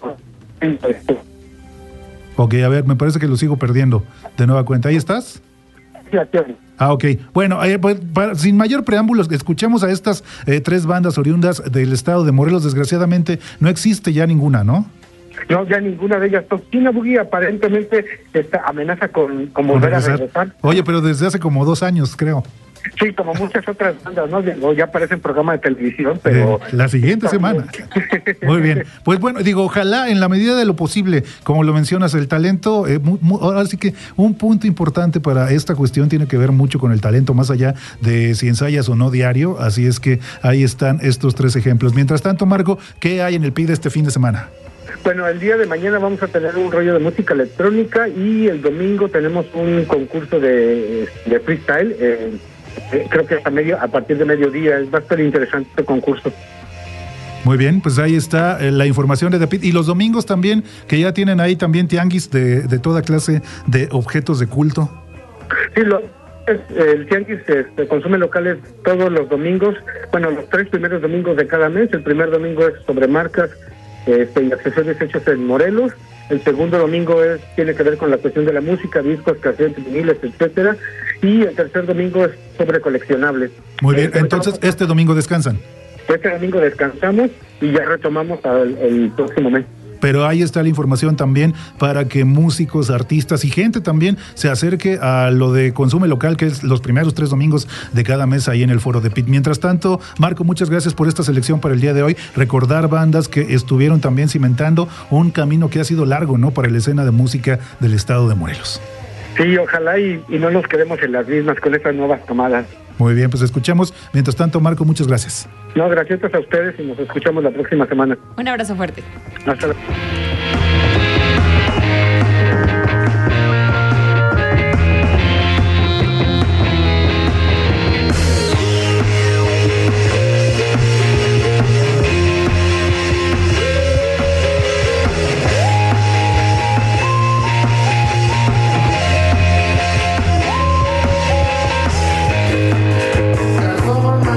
Ok, a ver, me parece que lo sigo perdiendo de nueva cuenta. ¿Ahí estás? Sí, aquí. Ah, ok. Bueno, eh, pues, para, sin mayor preámbulo, escuchemos a estas eh, tres bandas oriundas del estado de Morelos. Desgraciadamente no existe ya ninguna, ¿no? No, ya ninguna de ellas. Toxina Boogie aparentemente está amenaza con, con volver a regresar. Oye, pero desde hace como dos años, creo. Sí, como muchas otras bandas, ¿no? Digo, ya aparecen programa de televisión, pero... Eh, la siguiente semana. Muy bien. Pues bueno, digo, ojalá en la medida de lo posible, como lo mencionas, el talento, eh, muy, muy, ahora sí que un punto importante para esta cuestión tiene que ver mucho con el talento, más allá de si ensayas o no diario, así es que ahí están estos tres ejemplos. Mientras tanto, Marco, ¿qué hay en el P I D este fin de semana? Bueno, el día de mañana vamos a tener un rollo de música electrónica, y el domingo tenemos un concurso de, de freestyle, eh, Eh, creo que hasta medio, a partir de mediodía va a estar interesante este concurso. Muy bien, pues ahí está eh, la información de The Pit. Y los domingos también, que ya tienen ahí también tianguis de, de toda clase de objetos de culto. Sí, lo, es, el tianguis este, consume locales todos los domingos, bueno, los tres primeros domingos de cada mes. El primer domingo es sobre marcas este, y accesorios hechos en Morelos. El segundo domingo es tiene que ver con la cuestión de la música, discos, casetes, viniles, etcétera. Y el tercer domingo es sobre coleccionables. Muy bien, eh, entonces este domingo descansan. Este domingo descansamos y ya retomamos al, el próximo mes. Pero ahí está la información también para que músicos, artistas y gente también se acerque a lo de Consume Local, que es los primeros tres domingos de cada mes ahí en el foro de P I T. Mientras tanto, Marco, muchas gracias por esta selección para el día de hoy. Recordar bandas que estuvieron también cimentando un camino que ha sido largo, ¿no?, para la escena de música del estado de Morelos. Sí, ojalá y, y no nos quedemos en las mismas con estas nuevas tomadas. Muy bien, pues escuchamos. Mientras tanto, Marco, muchas gracias. No, gracias a ustedes y nos escuchamos la próxima semana. Un abrazo fuerte. Hasta luego. Transforma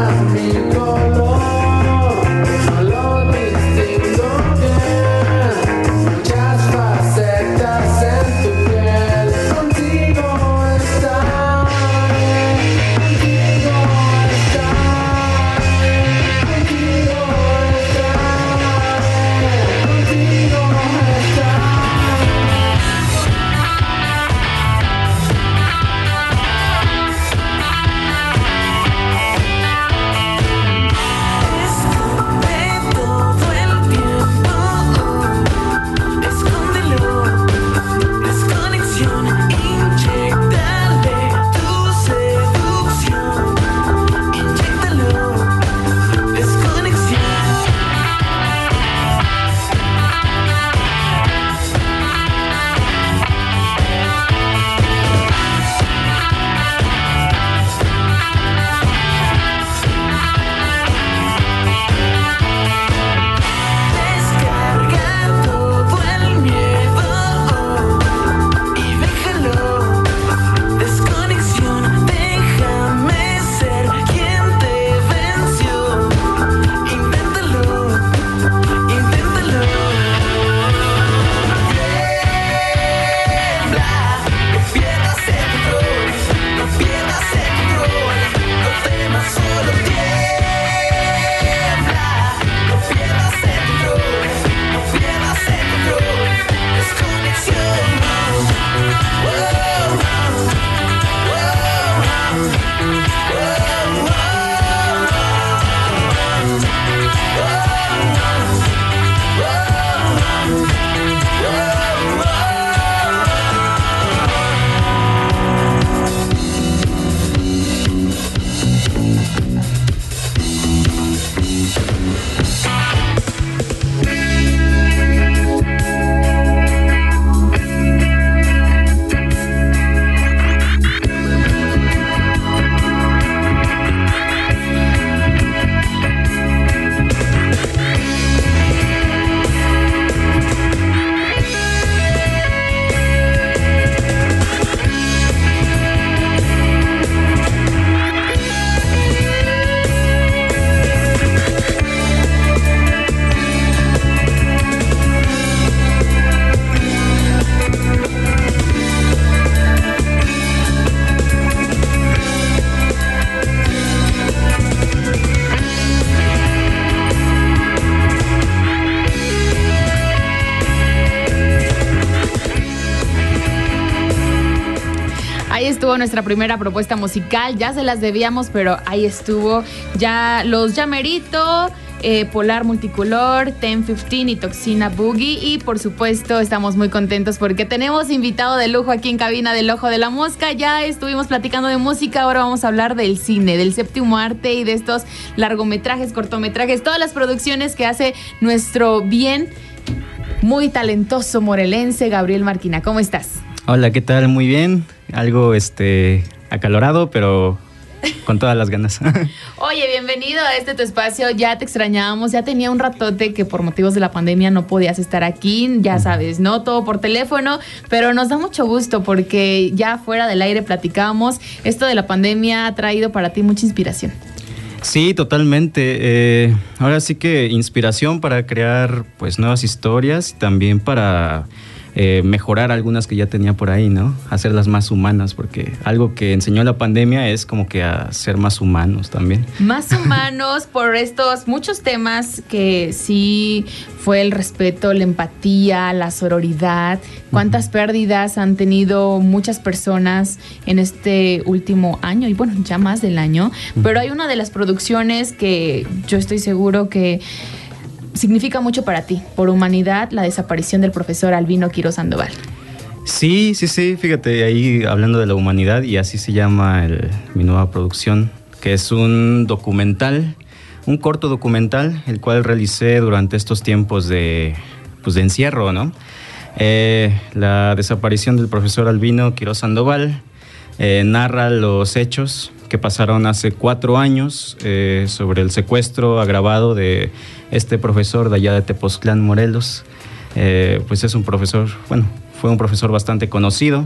estuvo nuestra primera propuesta musical, ya se las debíamos, pero ahí estuvo. Ya los Llamerito, eh, Polar Multicolor, Ten quince y Toxina Boogie. Y por supuesto estamos muy contentos porque tenemos invitado de lujo aquí en cabina del Ojo de la Mosca. Ya estuvimos platicando de música, ahora vamos a hablar del cine, del séptimo arte y de estos largometrajes, cortometrajes, todas las producciones que hace nuestro bien muy talentoso morelense Gabriel Marquina. ¿Cómo estás? Hola, ¿qué tal? Muy bien. Algo este acalorado, pero con todas las ganas. Oye, bienvenido a este tu espacio. Ya te extrañábamos, ya tenía un ratote que por motivos de la pandemia no podías estar aquí, ya sabes, ¿no? Todo por teléfono, pero nos da mucho gusto porque ya fuera del aire platicábamos. Esto de la pandemia ha traído para ti mucha inspiración. Sí, totalmente. Eh, ahora sí que inspiración para crear pues nuevas historias, también para eh, mejorar algunas que ya tenía por ahí, ¿no? Hacerlas más humanas, porque algo que enseñó la pandemia es como que a ser más humanos también. Más humanos por estos muchos temas que sí fue el respeto, la empatía, la sororidad. ¿Cuántas uh-huh. pérdidas han tenido muchas personas en este último año? Y bueno, ya más del año. Uh-huh. Pero hay una de las producciones que yo estoy seguro que significa mucho para ti, por humanidad, la desaparición del profesor Albino Quiroz Sandoval. Sí, sí, sí, fíjate, ahí hablando de la humanidad, y así se llama el, mi nueva producción, que es un documental, un corto documental, el cual realicé durante estos tiempos de, pues, de encierro, ¿no? Eh, la desaparición del profesor Albino Quiroz Sandoval eh, narra los hechos que pasaron hace cuatro años eh, sobre el secuestro agravado de este profesor de allá de Tepoztlán, Morelos. Eh, pues es un profesor, bueno, fue un profesor bastante conocido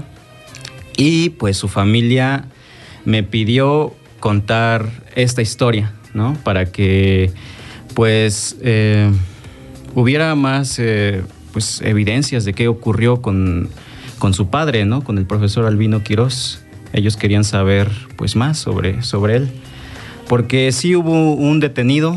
y pues su familia me pidió contar esta historia, ¿no? Para que pues eh, hubiera más eh, pues evidencias de qué ocurrió con, con su padre, ¿no? Con el profesor Albino Quiroz. Ellos querían saber pues más sobre, sobre él, porque sí hubo un detenido,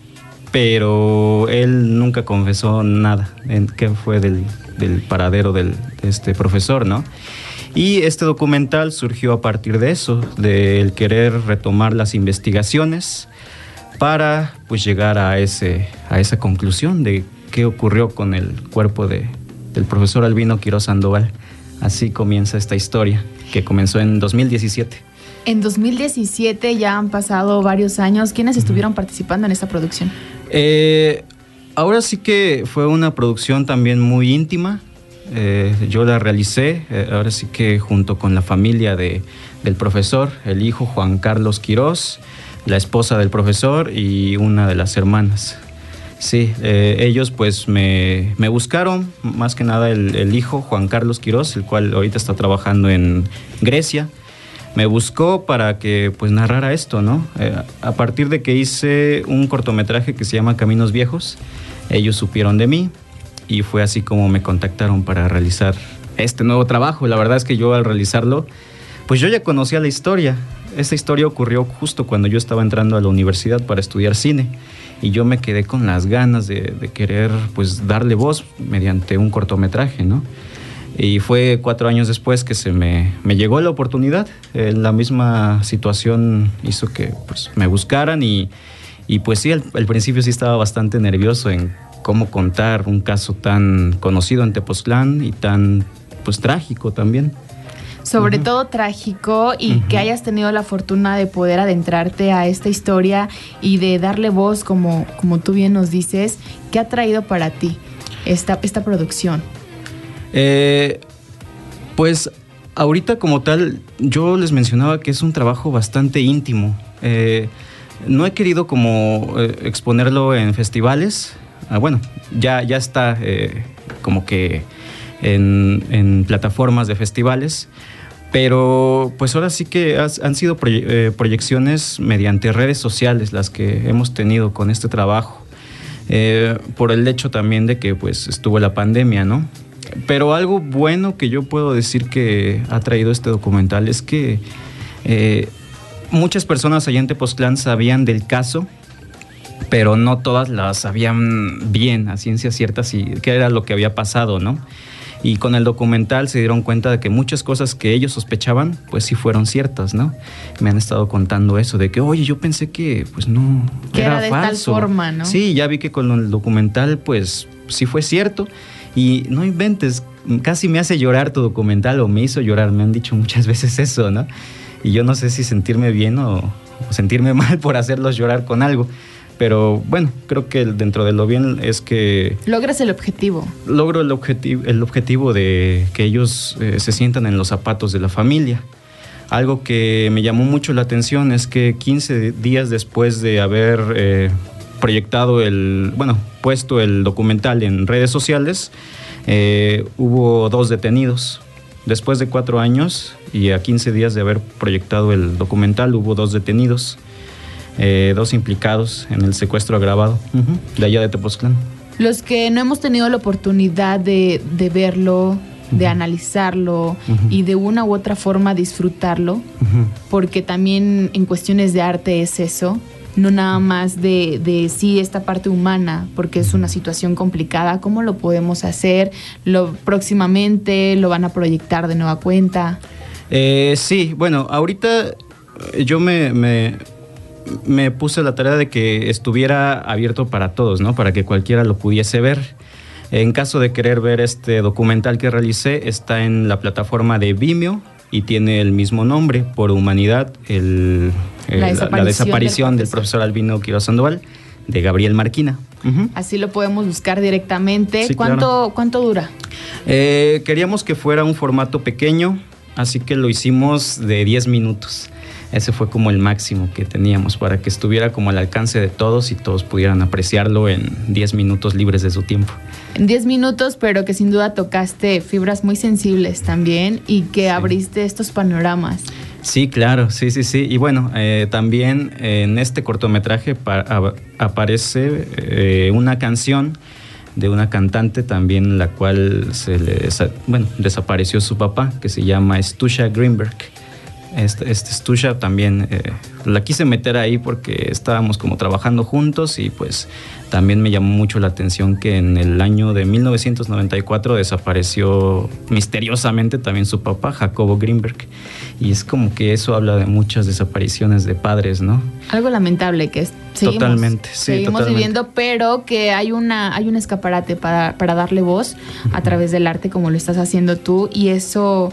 pero él nunca confesó nada en qué fue del, del paradero del, de este profesor, ¿no? Y este documental surgió a partir de eso, del querer retomar las investigaciones para pues llegar a, ese, a esa conclusión de qué ocurrió con el cuerpo de, del profesor Albino Quiroz Sandoval. Así comienza esta historia, que comenzó en dos mil diecisiete. En dos mil diecisiete ya han pasado varios años. ¿Quiénes estuvieron uh-huh. participando en esta producción? Eh, ahora sí que fue una producción también muy íntima. Eh, yo la realicé, eh, ahora sí que junto con la familia de, del profesor, el hijo Juan Carlos Quiroz, la esposa del profesor y una de las hermanas. Sí, eh, ellos pues me, me buscaron, más que nada el, el hijo Juan Carlos Quiroz, el cual ahorita está trabajando en Grecia. Me buscó para que pues narrara esto, ¿no? Eh, a partir de que hice un cortometraje que se llama Caminos Viejos, ellos supieron de mí y fue así como me contactaron para realizar este nuevo trabajo. La verdad es que yo al realizarlo, pues yo ya conocía la historia. Esta historia ocurrió justo cuando yo estaba entrando a la universidad para estudiar cine. Y yo me quedé con las ganas de, de querer pues darle voz mediante un cortometraje, ¿no? Y fue cuatro años después que se me, me llegó la oportunidad. Eh, la misma situación hizo que pues, me buscaran y, y pues sí, al, al principio sí estaba bastante nervioso en cómo contar un caso tan conocido en Tepoztlán y tan pues trágico también. Sobre uh-huh. todo trágico y uh-huh. que hayas tenido la fortuna de poder adentrarte a esta historia y de darle voz, como, como tú bien nos dices. ¿Qué ha traído para ti esta, esta producción? Eh, pues ahorita como tal, yo les mencionaba que es un trabajo bastante íntimo. Eh, no he querido como eh, exponerlo en festivales. Ah, bueno, ya, ya está eh, como que en, en plataformas de festivales. Pero pues ahora sí que has, han sido proye- eh, proyecciones mediante redes sociales las que hemos tenido con este trabajo, eh, por el hecho también de que pues estuvo la pandemia, ¿no? Pero algo bueno que yo puedo decir que ha traído este documental es que eh, muchas personas allá en Tepoztlán sabían del caso, pero no todas las sabían bien, a ciencia cierta, si, qué era lo que había pasado, ¿no? Y con el documental se dieron cuenta de que muchas cosas que ellos sospechaban, pues sí fueron ciertas, ¿no? Me han estado contando eso, de que, oye, yo pensé que, pues no, que era, era de falso. tal forma, ¿no? Sí, ya vi que con el documental, pues sí fue cierto. Y no inventes, casi me hace llorar tu documental, o me hizo llorar, me han dicho muchas veces eso, ¿no? Y yo no sé si sentirme bien o, o sentirme mal por hacerlos llorar con algo. Pero bueno, creo que dentro de lo bien es que... Logras el objetivo. Logro el objetivo, el objetivo de que ellos eh, se sientan en los zapatos de la familia. Algo que me llamó mucho la atención es que quince días después de haber eh, proyectado el... Bueno, puesto el documental en redes sociales, eh, hubo dos detenidos. Después de cuatro años y a quince días de haber proyectado el documental, hubo dos detenidos. Eh, dos implicados en el secuestro agravado uh-huh, de allá de Tepoztlán. Los que no hemos tenido la oportunidad de, de verlo, de uh-huh. analizarlo uh-huh. y de una u otra forma disfrutarlo, uh-huh. porque también en cuestiones de arte es eso, no nada más de, de sí esta parte humana, porque es una situación complicada. ¿Cómo lo podemos hacer? ¿Lo, próximamente lo van a proyectar de nueva cuenta? Eh, sí, bueno, ahorita yo me... me me puse la tarea de que estuviera abierto para todos, ¿no? Para que cualquiera lo pudiese ver. En caso de querer ver este documental que realicé, está en la plataforma de Vimeo y tiene el mismo nombre, Por Humanidad, el, el, la, desaparición la desaparición del, del profesor Albino Quiroz Sandoval, de Gabriel Marquina. Uh-huh. Así lo podemos buscar directamente. Sí, ¿Cuánto, claro. ¿Cuánto dura? Eh, queríamos que fuera un formato pequeño, así que lo hicimos de diez minutos. Ese fue como el máximo que teníamos para que estuviera como al alcance de todos y todos pudieran apreciarlo en diez minutos libres de su tiempo. En diez minutos, pero que sin duda tocaste fibras muy sensibles también y que sí. abriste estos panoramas. Sí, claro, sí, sí, sí. Y bueno, eh, también en este cortometraje pa- a- aparece eh, una canción de una cantante también la cual se le desa- bueno, desapareció su papá, que se llama Stusha Greenberg. Este, este Stusha también eh, la quise meter ahí porque estábamos como trabajando juntos y pues también me llamó mucho la atención que en el año de mil novecientos noventa y cuatro desapareció misteriosamente también su papá, Jacobo Greenberg, y es como que eso habla de muchas desapariciones de padres, ¿no? Algo lamentable que es, seguimos, totalmente, sí, seguimos totalmente. viviendo, pero que hay una hay un escaparate para, para darle voz uh-huh. a través del arte como lo estás haciendo tú, y eso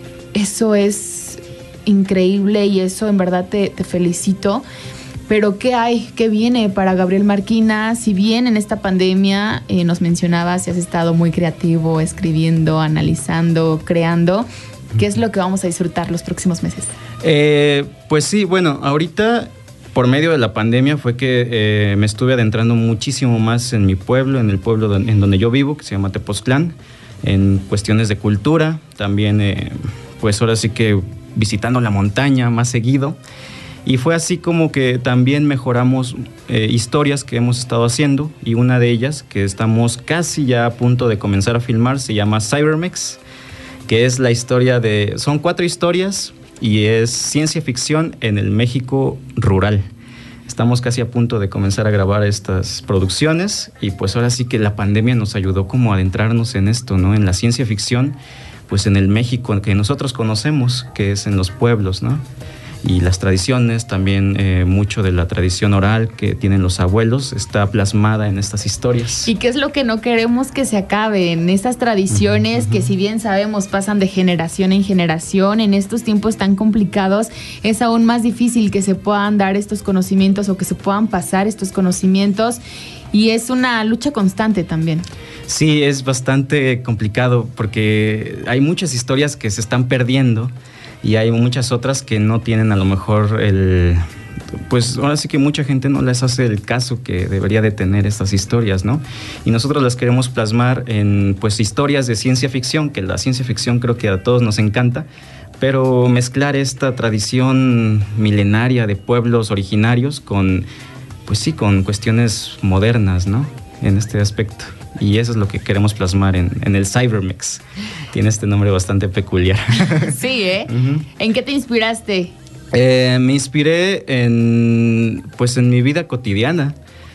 eso es increíble y eso en verdad te, te felicito. Pero ¿qué hay? ¿Qué viene para Gabriel Marquina? Si bien en esta pandemia eh, nos mencionabas, si has estado muy creativo, escribiendo, analizando, creando, ¿qué es lo que vamos a disfrutar los próximos meses? Eh, pues sí, bueno, ahorita por medio de la pandemia fue que eh, me estuve adentrando muchísimo más en mi pueblo, en el pueblo don, en donde yo vivo, que se llama Tepoztlán, en cuestiones de cultura, también eh, pues ahora sí que visitando la montaña más seguido, y fue así como que también mejoramos eh, historias que hemos estado haciendo, y una de ellas que estamos casi ya a punto de comenzar a filmar se llama Cybermex, que es la historia de, son cuatro historias y es ciencia ficción en el México rural. Estamos casi a punto de comenzar a grabar estas producciones y pues ahora sí que la pandemia nos ayudó como a adentrarnos en esto, ¿no? En la ciencia ficción, pues en el México que nosotros conocemos, que es en los pueblos, ¿no? Y las tradiciones, también eh, mucho de la tradición oral que tienen los abuelos está plasmada en estas historias. ¿Y qué es lo que no queremos que se acaben? Estas tradiciones uh-huh, uh-huh. que si bien sabemos pasan de generación en generación, en estos tiempos tan complicados es aún más difícil que se puedan dar estos conocimientos o que se puedan pasar estos conocimientos, y es una lucha constante también. Sí, es bastante complicado porque hay muchas historias que se están perdiendo y hay muchas otras que no tienen a lo mejor el... Pues ahora sí que mucha gente no les hace el caso que debería de tener estas historias, ¿no? Y nosotros las queremos plasmar en pues historias de ciencia ficción, que la ciencia ficción creo que a todos nos encanta, pero mezclar esta tradición milenaria de pueblos originarios con, pues sí, con cuestiones modernas, ¿no? En este aspecto. Y eso es lo que queremos plasmar en, en el Cybermex. Tiene este nombre bastante peculiar. Sí, ¿eh? Uh-huh. ¿En qué te inspiraste? Eh, me inspiré en, pues en mi vida cotidiana,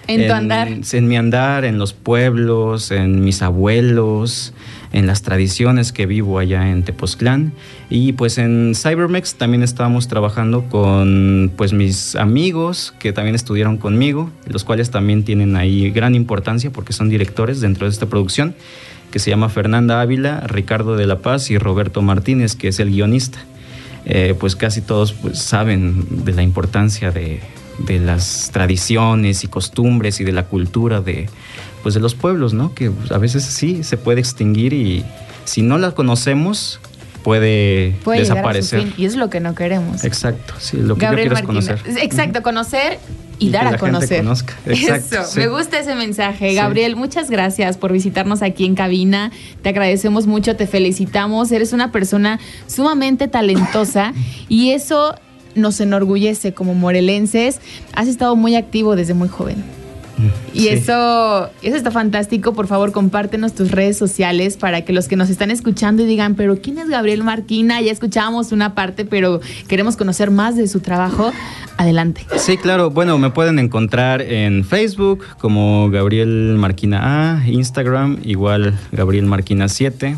En tu andar. En mi andar, en los pueblos, en mis abuelos, en las tradiciones que vivo allá en Tepoztlán. Y pues en Cybermex también estábamos trabajando con pues mis amigos que también estudiaron conmigo, los cuales también tienen ahí gran importancia porque son directores dentro de esta producción, que se llama Fernanda Ávila, Ricardo de la Paz y Roberto Martínez, que es el guionista. Eh, pues casi todos pues, saben de la importancia de, de las tradiciones y costumbres y de la cultura de, pues, de los pueblos, ¿no? Que pues, a veces sí se puede extinguir y si no la conocemos puede, puede desaparecer. Llegar a su fin, y es lo que no queremos. Exacto, sí, lo que Gabriel yo quiero Marquina. es conocer. Exacto, conocer y, y dar que a la conocer. Gente conozca. Exacto, Eso, sí. Me gusta ese mensaje. Sí. Gabriel, muchas gracias por visitarnos aquí en cabina. Te agradecemos mucho, te felicitamos. Eres una persona sumamente talentosa y eso nos enorgullece como morelenses. Has estado muy activo desde muy joven. Y sí. eso, eso está fantástico. Por favor, compártenos tus redes sociales para que los que nos están escuchando y digan, pero ¿quién es Gabriel Marquina? Ya escuchábamos una parte, pero queremos conocer más de su trabajo. Adelante. Sí, claro. Bueno, me pueden encontrar en Facebook como Gabriel Marquina A, Instagram igual Gabriel Marquina siete.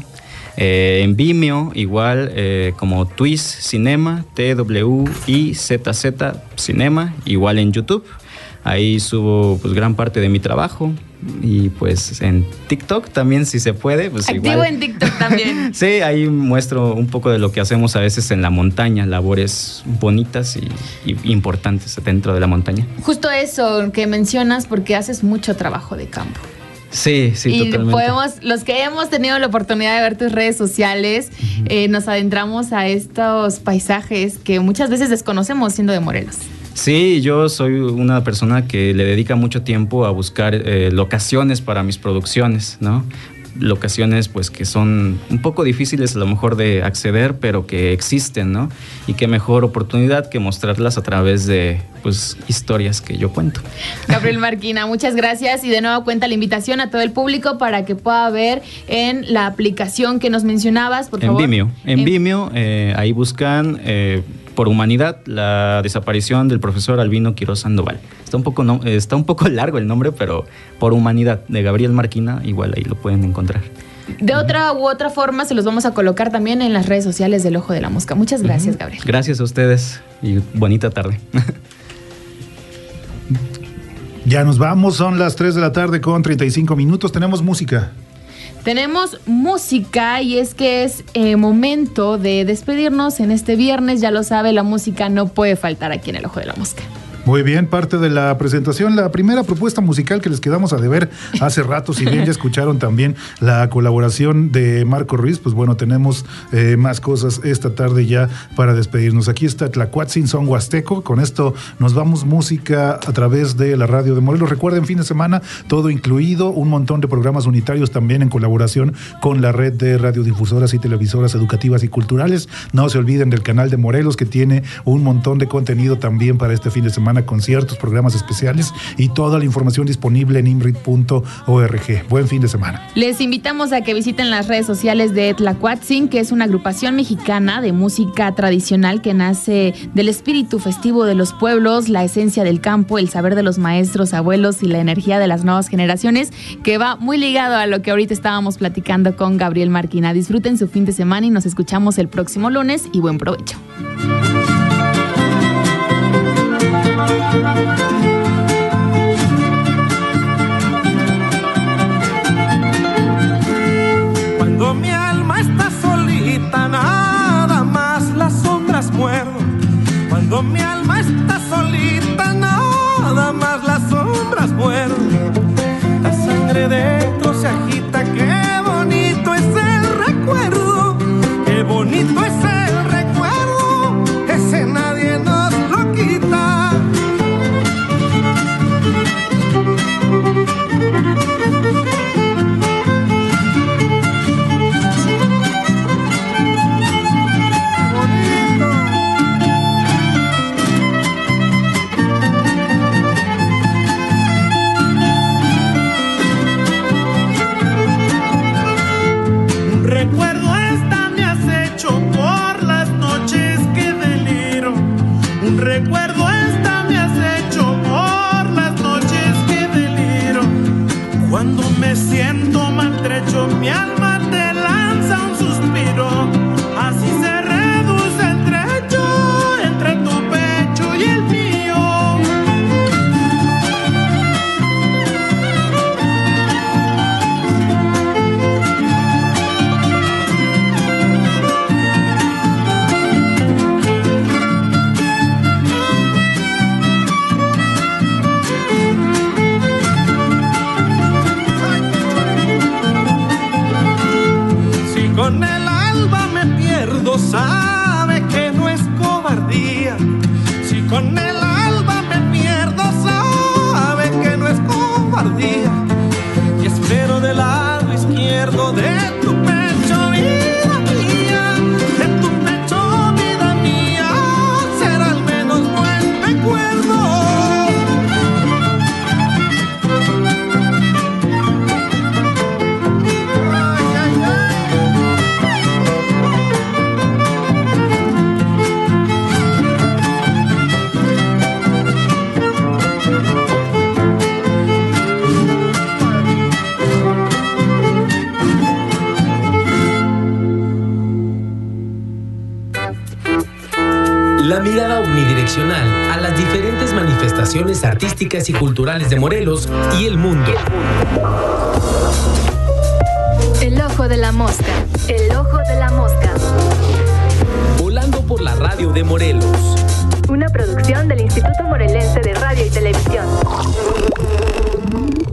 Eh, en Vimeo, igual eh, como Twis Cinema, T W I Z Z Cinema, igual en YouTube. Ahí subo pues gran parte de mi trabajo y pues en TikTok también si se puede. Pues Activo igual. En TikTok también. Sí, ahí muestro un poco de lo que hacemos a veces en la montaña, labores bonitas y, y importantes dentro de la montaña. Justo eso que mencionas porque haces mucho trabajo de campo. Sí, sí, y totalmente. podemos, los que hemos tenido la oportunidad de ver tus redes sociales, uh-huh. eh, nos adentramos a estos paisajes que muchas veces desconocemos siendo de Morelos. Sí, yo soy una persona que le dedica mucho tiempo a buscar eh, locaciones para mis producciones, ¿no? Locaciones pues que son un poco difíciles a lo mejor de acceder, pero que existen, ¿no? Y qué mejor oportunidad que mostrarlas a través de pues historias que yo cuento. Gabriel Marquina, muchas gracias y de nuevo cuenta la invitación a todo el público para que pueda ver en la aplicación que nos mencionabas, por favor. En Vimeo, en, en... Vimeo, eh, ahí buscan eh, por humanidad la desaparición del profesor Albino Quiroz Sandoval. Está un poco no, está un poco largo el nombre, pero por humanidad de Gabriel Marquina, igual ahí lo pueden encontrar. De otra u otra forma se los vamos a colocar también en las redes sociales del Ojo de la Mosca. Muchas gracias, uh-huh. Gabriel. Gracias a ustedes y bonita tarde. Ya nos vamos, son las tres de la tarde con treinta y cinco minutos, tenemos música. Tenemos música y es que es eh, momento de despedirnos en este viernes, ya lo sabe, la música no puede faltar aquí en el Ojo de la Mosca. Muy bien, parte de la presentación, la primera propuesta musical que les quedamos a deber hace rato, si bien ya escucharon también la colaboración de Marco Ruiz, pues bueno, tenemos eh, más cosas esta tarde ya para despedirnos. Aquí está Tlacuatzin Son Huasteco, con esto nos vamos música a través de la radio de Morelos. Recuerden, fin de semana, todo incluido, un montón de programas unitarios también en colaboración con la red de radiodifusoras y televisoras educativas y culturales. No se olviden del canal de Morelos que tiene un montón de contenido también para este fin de semana, conciertos, programas especiales y toda la información disponible en imrit punto org. Buen fin de semana. Les invitamos a que visiten las redes sociales de Tlacuatzin, que es una agrupación mexicana de música tradicional que nace del espíritu festivo de los pueblos, la esencia del campo, el saber de los maestros, abuelos y la energía de las nuevas generaciones, que va muy ligado a lo que ahorita estábamos platicando con Gabriel Marquina. Disfruten su fin de semana y nos escuchamos el próximo lunes y buen provecho. Cuando mi alma está solita, nada más las sombras muero. Cuando mi alma está solita, nada más las sombras muero. La sangre dentro se agita, qué bonito es el recuerdo, qué bonito es el recuerdo, ese nadie nos lo quita. La mirada omnidireccional a las diferentes manifestaciones artísticas y culturales de Morelos y el mundo. El ojo de la mosca. El ojo de la mosca. Volando por la radio de Morelos. Una producción del Instituto Morelense de Radio y Televisión.